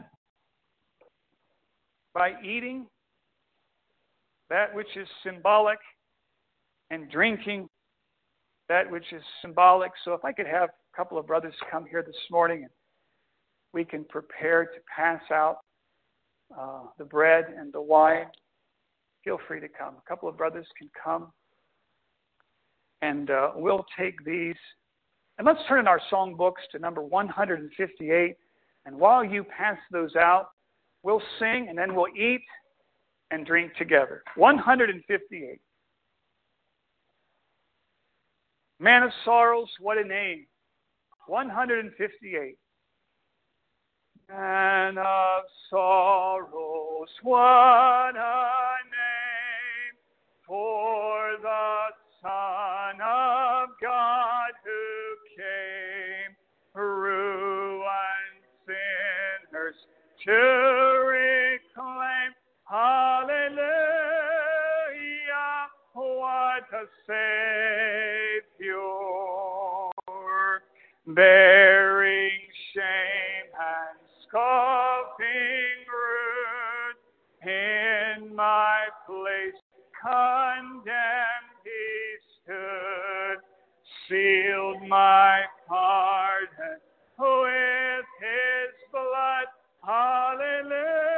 by eating that which is symbolic and drinking that which is symbolic. So if I could have a couple of brothers come here this morning and we can prepare to pass out the bread and the wine. Feel free to come. A couple of brothers can come. And we'll take these. And let's turn in our songbooks to number 158. And while you pass those out, we'll sing and then we'll eat and drink together. 158. Man of sorrows, what a name. 158. Man of sorrows, what a name for the Son of God who came, ruin sinners to reclaim. Hallelujah, what a Savior, bearing shame and scoffing rude, in my place condemned he stood, sealed my pardon with his blood. Hallelujah,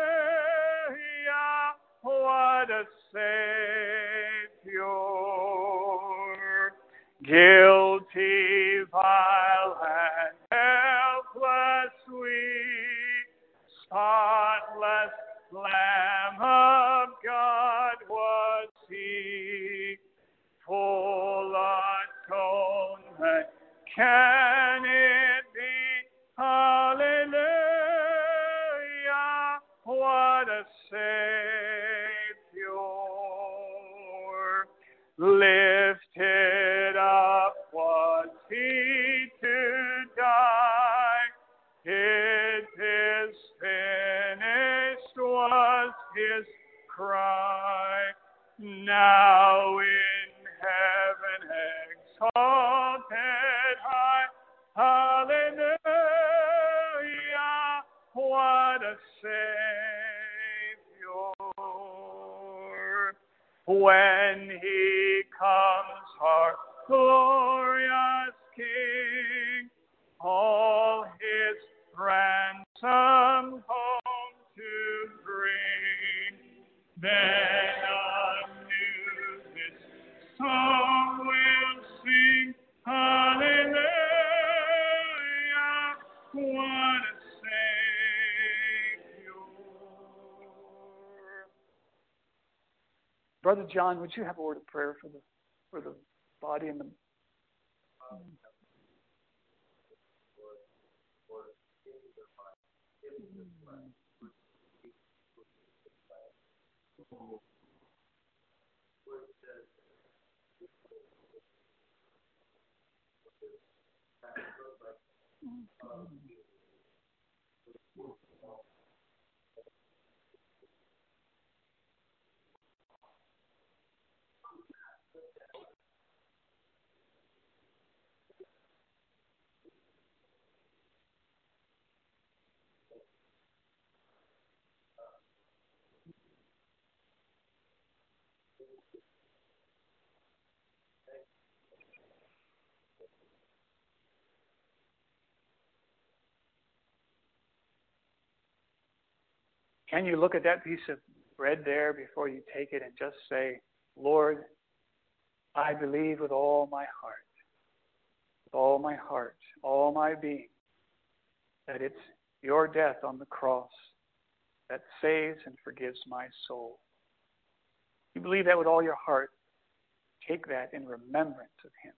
what a Savior, guilty, vile, and helpless we, spotless Lamb of God was he, full atonement can it be? Hallelujah, lifted up was he to die. It is finished was his cry. Now in heaven exalted high, hallelujah, what a Savior. When he comes, our glorious King, all his ransom home to bring, then anew this song will sing, hallelujah, what a Savior. Brother John, would you have a word of prayer for the body and the... Can you look at that piece of bread there before you take it and just say, Lord, I believe with all my heart, all my being, that it's your death on the cross that saves and forgives my soul. You believe that with all your heart, take that in remembrance of him.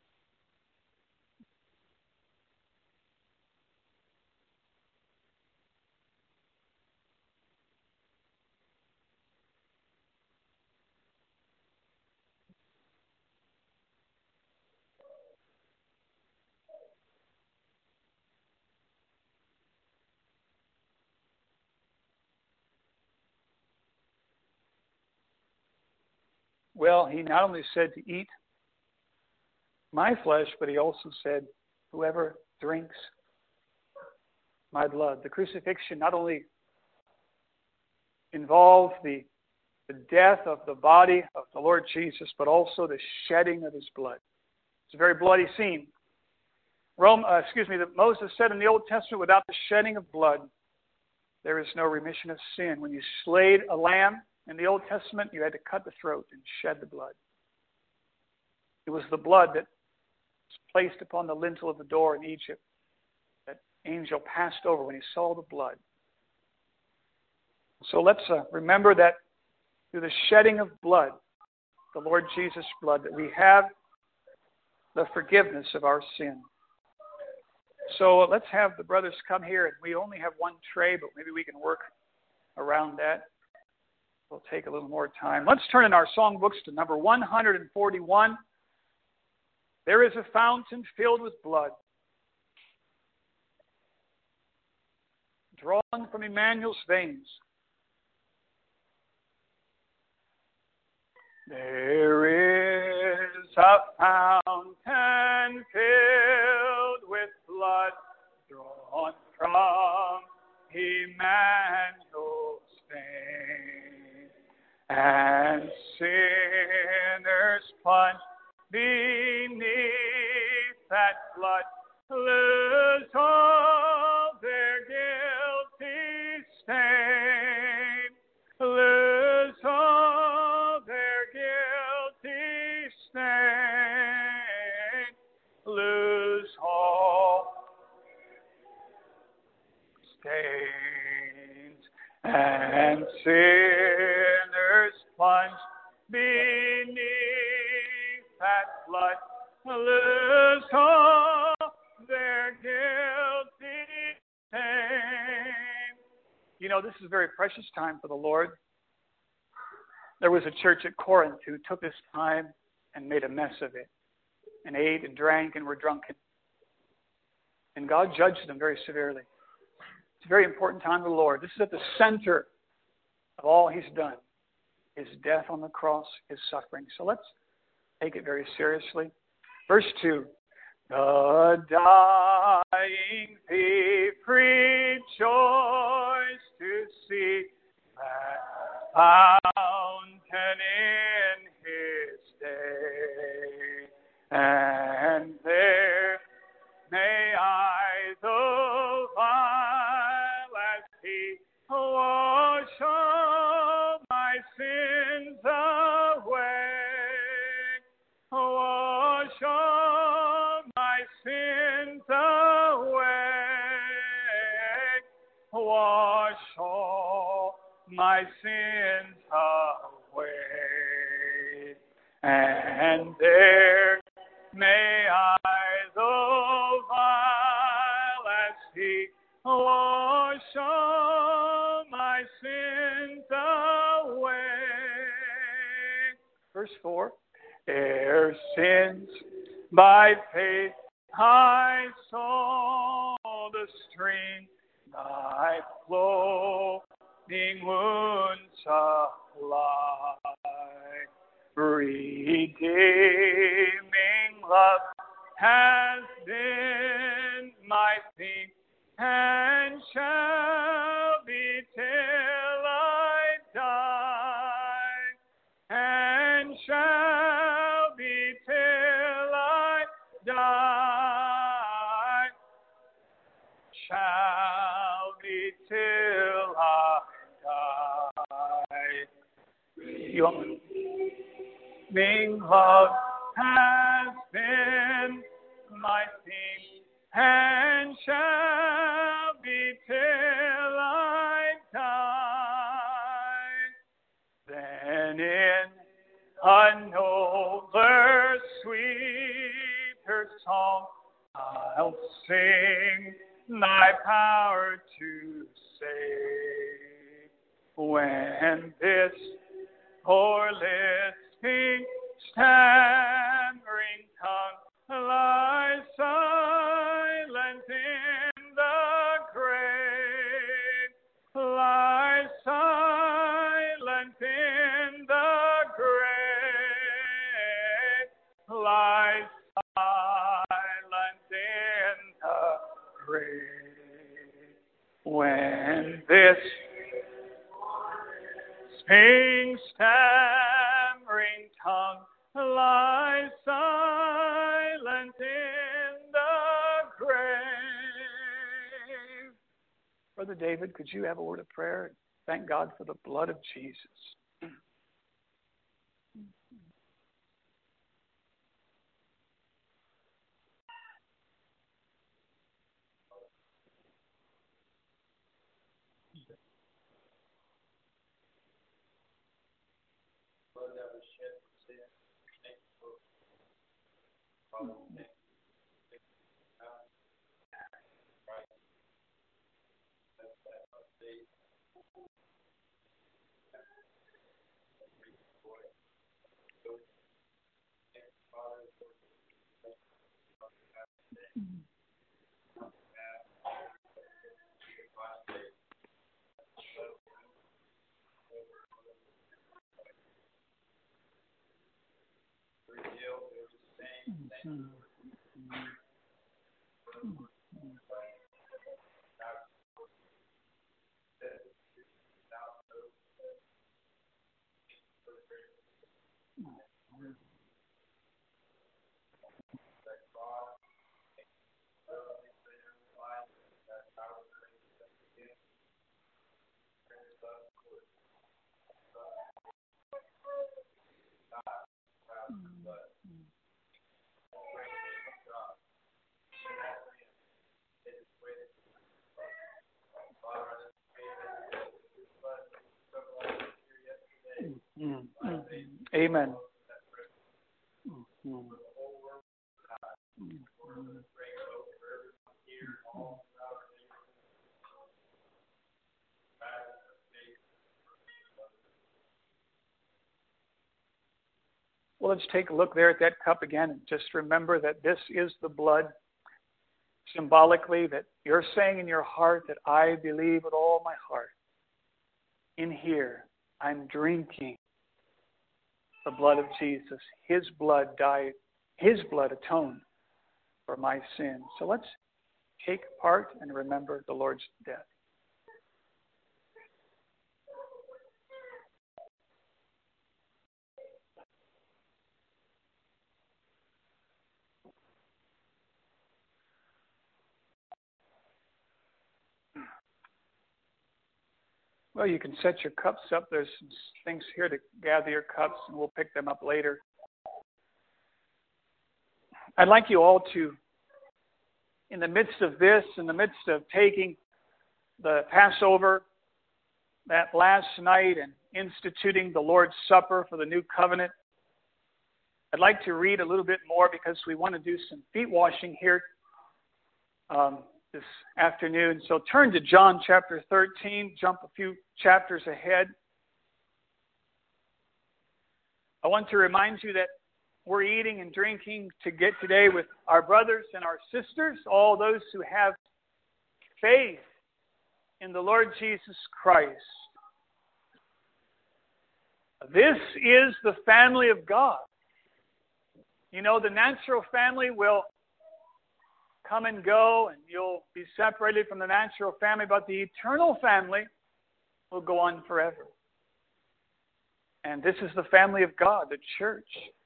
Well, he not only said to eat my flesh, but he also said, whoever drinks my blood. The crucifixion not only involved the death of the body of the Lord Jesus, but also the shedding of his blood. It's a very bloody scene. That Moses said in the Old Testament, without the shedding of blood, there is no remission of sin. When you slayed a lamb in the Old Testament, you had to cut the throat and shed the blood. It was the blood that was placed upon the lintel of the door in Egypt. That angel passed over when he saw the blood. So let's remember that through the shedding of blood, the Lord Jesus' blood, that we have the forgiveness of our sin. So let's have the brothers come here. And we only have one tray, but maybe we can work around that. We'll take a little more time. Let's turn in our songbooks to number 141. There is a fountain filled with blood, drawn from Emmanuel's veins. There is a fountain filled with blood, drawn from Emmanuel's veins, and sinners plunge beneath that flood, lose all their guilty stain, lose all their guilty stain, lose all stains, and sinners plunge beneath that flood, lose all their guilty stain. You know, this is a very precious time for the Lord. There was a church at Corinth who took this time and made a mess of it, and ate and drank and were drunken. And God judged them very severely. It's a very important time to the Lord. This is at the center of all He's done. His death on the cross, His suffering. So let's take it very seriously. Verse 2. The dying thief rejoiced to see that fountain in His day. And there may I, though vile as He, wash all my sins away. Wash all my sins away. Wash all my sins away. And there may I, though vile as He, wash all my sins away. Verse 4. Ere sins by faith I saw the stream, Thy flowing wounds supply. Redeeming love has been my theme, and shall be till I die, and shall be till I die, shall be till I die. You want me? Being love has been my theme, and shall be till I die. Then in a nobler, sweeter song, I'll sing Thy power to save. When this poor lisping, stammering tongue lies silent in the grave, lies silent in the grave, lies silent in the grave. When this lisping, stammering tongue lies silent in the grave. Brother David, could you have a word of prayer? Thank God for the blood of Jesus. Blood that was shed for sin. Thank you for Father, thank you. Amen. Well, let's take a look there at that cup again and just remember that this is the blood, symbolically, that you're saying in your heart that I believe with all my heart. In here, I'm drinking the blood of Jesus. His blood died. His blood atoned for my sins. So let's take part and remember the Lord's death. Well, you can set your cups up. There's some things here to gather your cups, and we'll pick them up later. I'd like you all to, in the midst of this, in the midst of taking the Passover that last night and instituting the Lord's Supper for the new covenant, I'd like to read a little bit more because we want to do some feet washing here this afternoon. So turn to John chapter 13, jump a few chapters ahead. I want to remind you that we're eating and drinking today with our brothers and our sisters, all those who have faith in the Lord Jesus Christ. This is the family of God. You know, the natural family will come and go, and you'll be separated from the natural family, but the eternal family will go on forever. And this is the family of God, the church.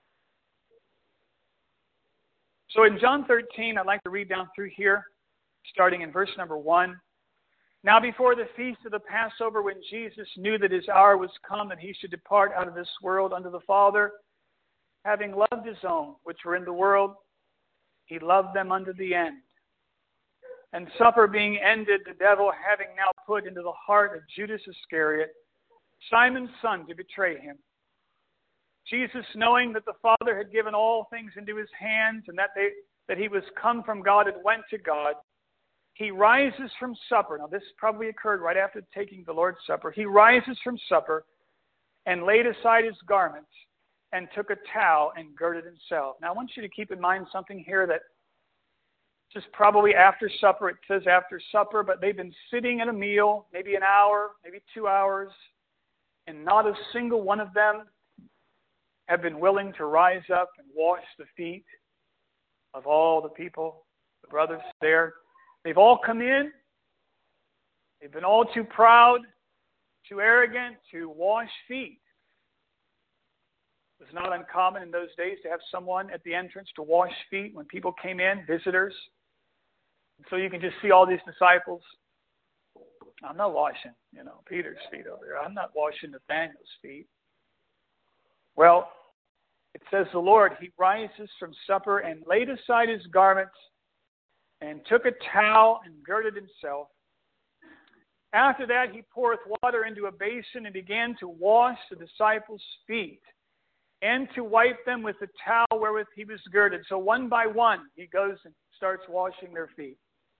So in John 13, I'd like to read down through here, starting in verse number 1. Now before the feast of the Passover, when Jesus knew that his hour was come, that he should depart out of this world unto the Father, having loved his own, which were in the world, he loved them unto the end. And supper being ended, the devil having now put into the heart of Judas Iscariot, Simon's son, to betray him. Jesus, knowing that the Father had given all things into his hands, and that he was come from God and went to God, he rises from supper. Now this probably occurred right after taking the Lord's Supper. He rises from supper and laid aside his garments and took a towel and girded himself. Now I want you to keep in mind something here, that just probably after supper, it says after supper, but they've been sitting at a meal, maybe an hour, maybe 2 hours, and not a single one of them have been willing to rise up and wash the feet of all the people, the brothers there. They've all come in. They've been all too proud, too arrogant to wash feet. It was not uncommon in those days to have someone at the entrance to wash feet when people came in, visitors. And so you can just see all these disciples. I'm not washing, Peter's feet over there. I'm not washing Nathanael's feet. Well, it says the Lord, he rises from supper and laid aside his garments and took a towel and girded himself. After that, he poureth water into a basin and began to wash the disciples' feet and to wipe them with the towel wherewith he was girded. So one by one, he goes and starts washing their feet.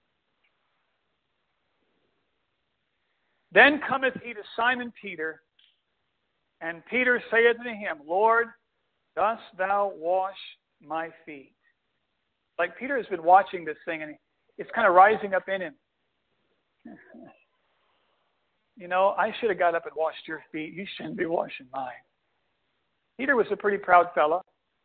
Then cometh he to Simon Peter, and Peter saith unto him, Lord, dost thou wash my feet? Like Peter has been watching this thing, and it's kind of rising up in him. I should have got up and washed your feet. You shouldn't be washing mine. Peter was a pretty proud fella.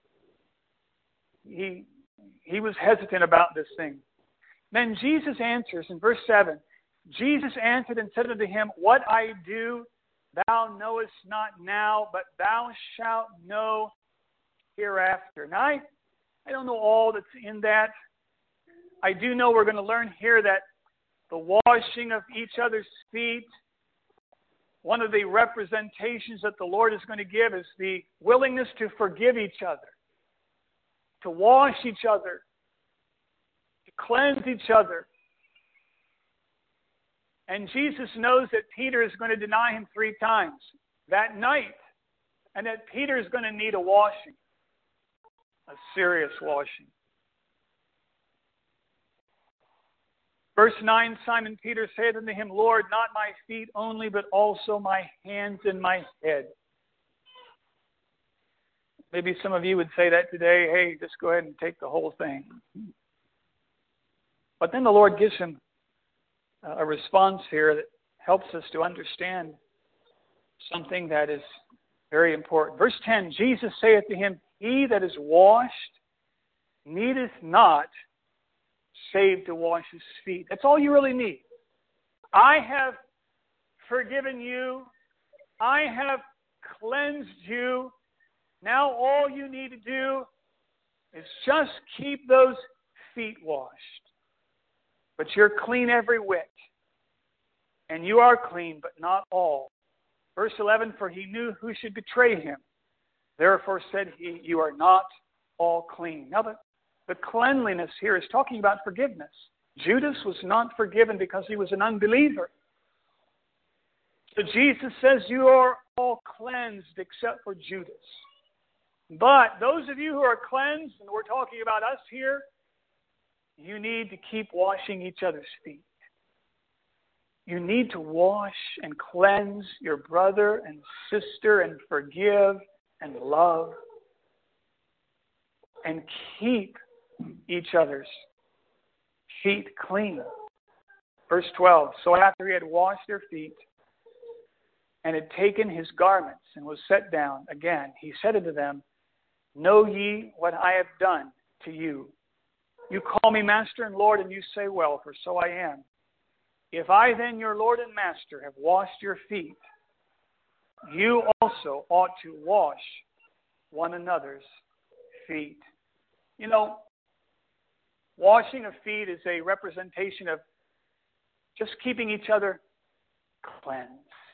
He was hesitant about this thing. Then Jesus answers in verse 7. Jesus answered and said unto him, What I do thou knowest not now, but thou shalt know hereafter. Now, I don't know all that's in that. I do know we're going to learn here that the washing of each other's feet, one of the representations that the Lord is going to give is the willingness to forgive each other, to wash each other, to cleanse each other. And Jesus knows that Peter is going to deny him 3 times that night, and that Peter is going to need a washing, a serious washing. Verse 9, Simon Peter saith unto him, Lord, not my feet only, but also my hands and my head. Maybe some of you would say that today, hey, just go ahead and take the whole thing. But then the Lord gives him a response here that helps us to understand something that is very important. Verse 10, Jesus saith to him, He that is washed needeth not save to wash his feet. That's all you really need. I have forgiven you. I have cleansed you. Now all you need to do is just keep those feet washed. But you're clean every whit. And you are clean, but not all. Verse 11, for he knew who should betray him. Therefore said he, you are not all clean. Now the cleanliness here is talking about forgiveness. Judas was not forgiven because he was an unbeliever. So Jesus says you are all cleansed except for Judas. But those of you who are cleansed, and we're talking about us here, you need to keep washing each other's feet. You need to wash and cleanse your brother and sister and forgive and love and keep each other's feet clean. Verse 12, so after he had washed their feet and had taken his garments and was set down again, he said unto them, know ye what I have done to you? You call me Master and Lord, and you say, well, for so I am. If I then, your Lord and Master, have washed your feet, you also ought to wash one another's feet. You know, washing of feet is a representation of just keeping each other cleansed.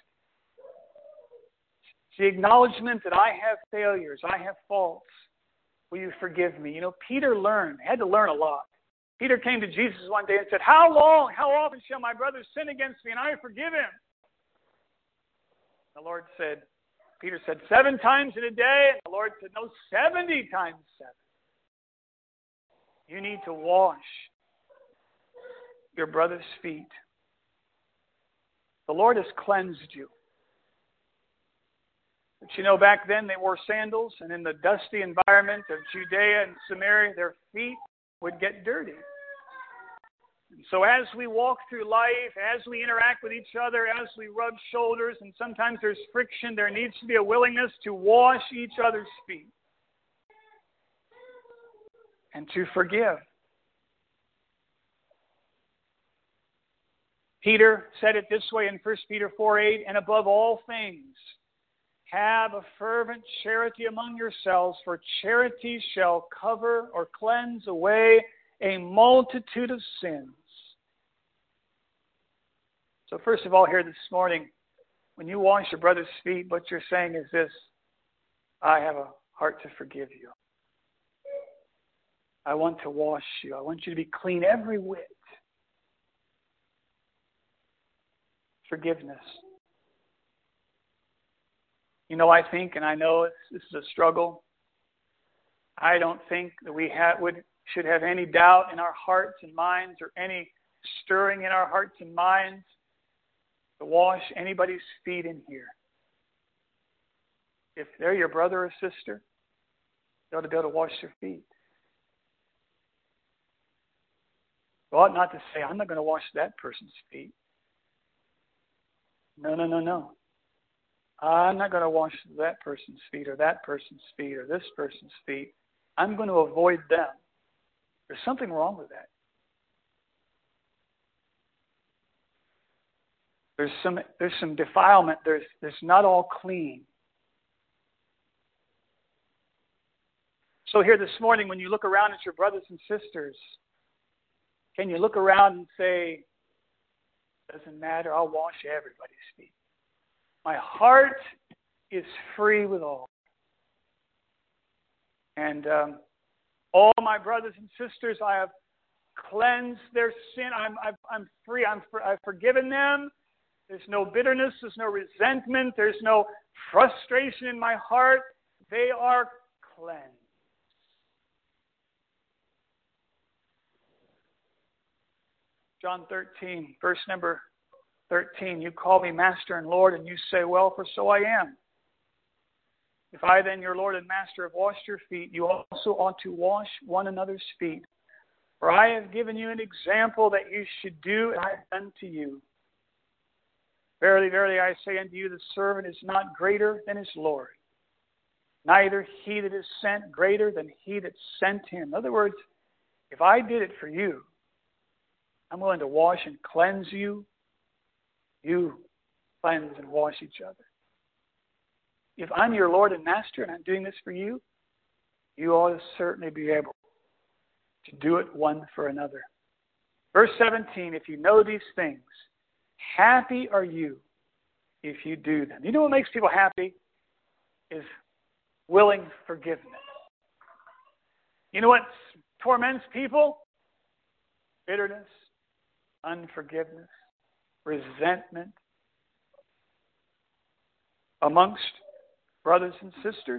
It's the acknowledgement that I have failures, I have faults. Will you forgive me? You know, Peter had to learn a lot. Peter came to Jesus one day and said, how often shall my brother sin against me and I forgive him? The Lord said, Peter said, 7 times in a day. And the Lord said, no, 70 times 7. You need to wash your brother's feet. The Lord has cleansed you. But you know, back then they wore sandals, and in the dusty environment of Judea and Samaria, their feet would get dirty. And so as we walk through life, as we interact with each other, as we rub shoulders, and sometimes there's friction, there needs to be a willingness to wash each other's feet and to forgive. Peter said it this way in 1 Peter 4:8, and above all things, have a fervent charity among yourselves, for charity shall cover or cleanse away a multitude of sins. So first of all, here this morning, when you wash your brother's feet, what you're saying is this: I have a heart to forgive you. I want to wash you. I want you to be clean every whit. Forgiveness. You know, I think, and I know this is a struggle. I don't think that we should have any doubt in our hearts and minds, or any stirring in our hearts and minds to wash anybody's feet in here. If they're your brother or sister, they ought to be able to wash their feet. You ought not to say, I'm not going to wash that person's feet. No. I'm not going to wash that person's feet or that person's feet or this person's feet. I'm going to avoid them. There's something wrong with that. There's some defilement. There's not all clean. So here this morning, when you look around at your brothers and sisters, can you look around and say, doesn't matter, I'll wash everybody's feet. My heart is free with all. And all my brothers and sisters, I have cleansed their sin. I'm free. I've forgiven them. There's no bitterness. There's no resentment. There's no frustration in my heart. They are cleansed. John 13, verse number 13. You call me Master and Lord, and you say, well, for so I am. If I then, your Lord and Master, have washed your feet, you also ought to wash one another's feet. For I have given you an example that you should do as I have done to you. Verily, verily, I say unto you, the servant is not greater than his Lord, neither he that is sent greater than he that sent him. In other words, if I did it for you, I'm willing to wash and cleanse you. You cleanse and wash each other. If I'm your Lord and Master and I'm doing this for you, you ought to certainly be able to do it one for another. Verse 17, if you know these things, happy are you if you do them. You know what makes people happy? Is willing forgiveness. You know what torments people? Bitterness, unforgiveness, resentment amongst brothers and sisters.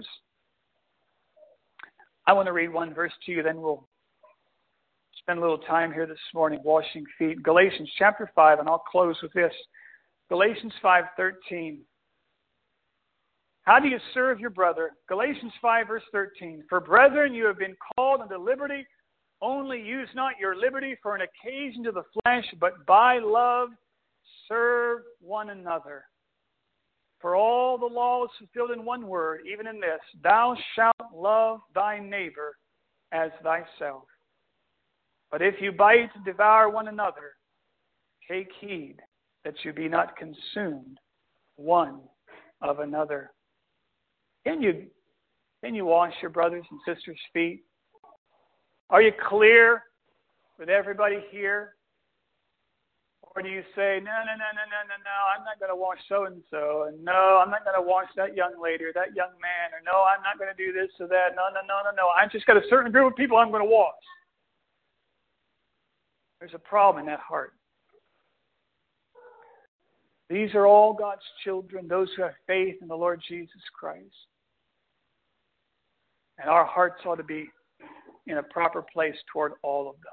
I want to read one verse to you, then we'll spend a little time here this morning washing feet. Galatians chapter 5, and I'll close with this. Galatians 5:13. How do you serve your brother? Galatians 5, verse 13. For brethren, you have been called unto liberty. Only use not your liberty for an occasion to the flesh, but by love serve one another. For all the law is fulfilled in one word, even in this, thou shalt love thy neighbor as thyself. But if you bite and devour one another, take heed that you be not consumed one of another. Can you wash your brothers and sisters' feet? Are you clear with everybody here? Or do you say, no, I'm not going to wash so-and-so, and no, I'm not going to wash that young lady or that young man, or no, I'm not going to do this or that, no, I've just got a certain group of people I'm going to wash. There's a problem in that heart. These are all God's children, those who have faith in the Lord Jesus Christ. And our hearts ought to be in a proper place toward all of them.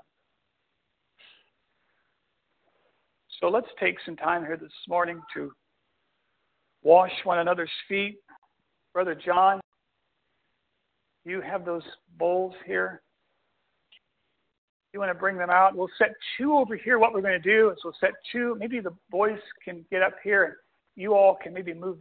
So let's take some time here this morning to wash one another's feet. Brother John, you have those bowls here. You want to bring them out? We'll set two over here. What we're going to do is we'll set two. Maybe the boys can get up here and you all can maybe move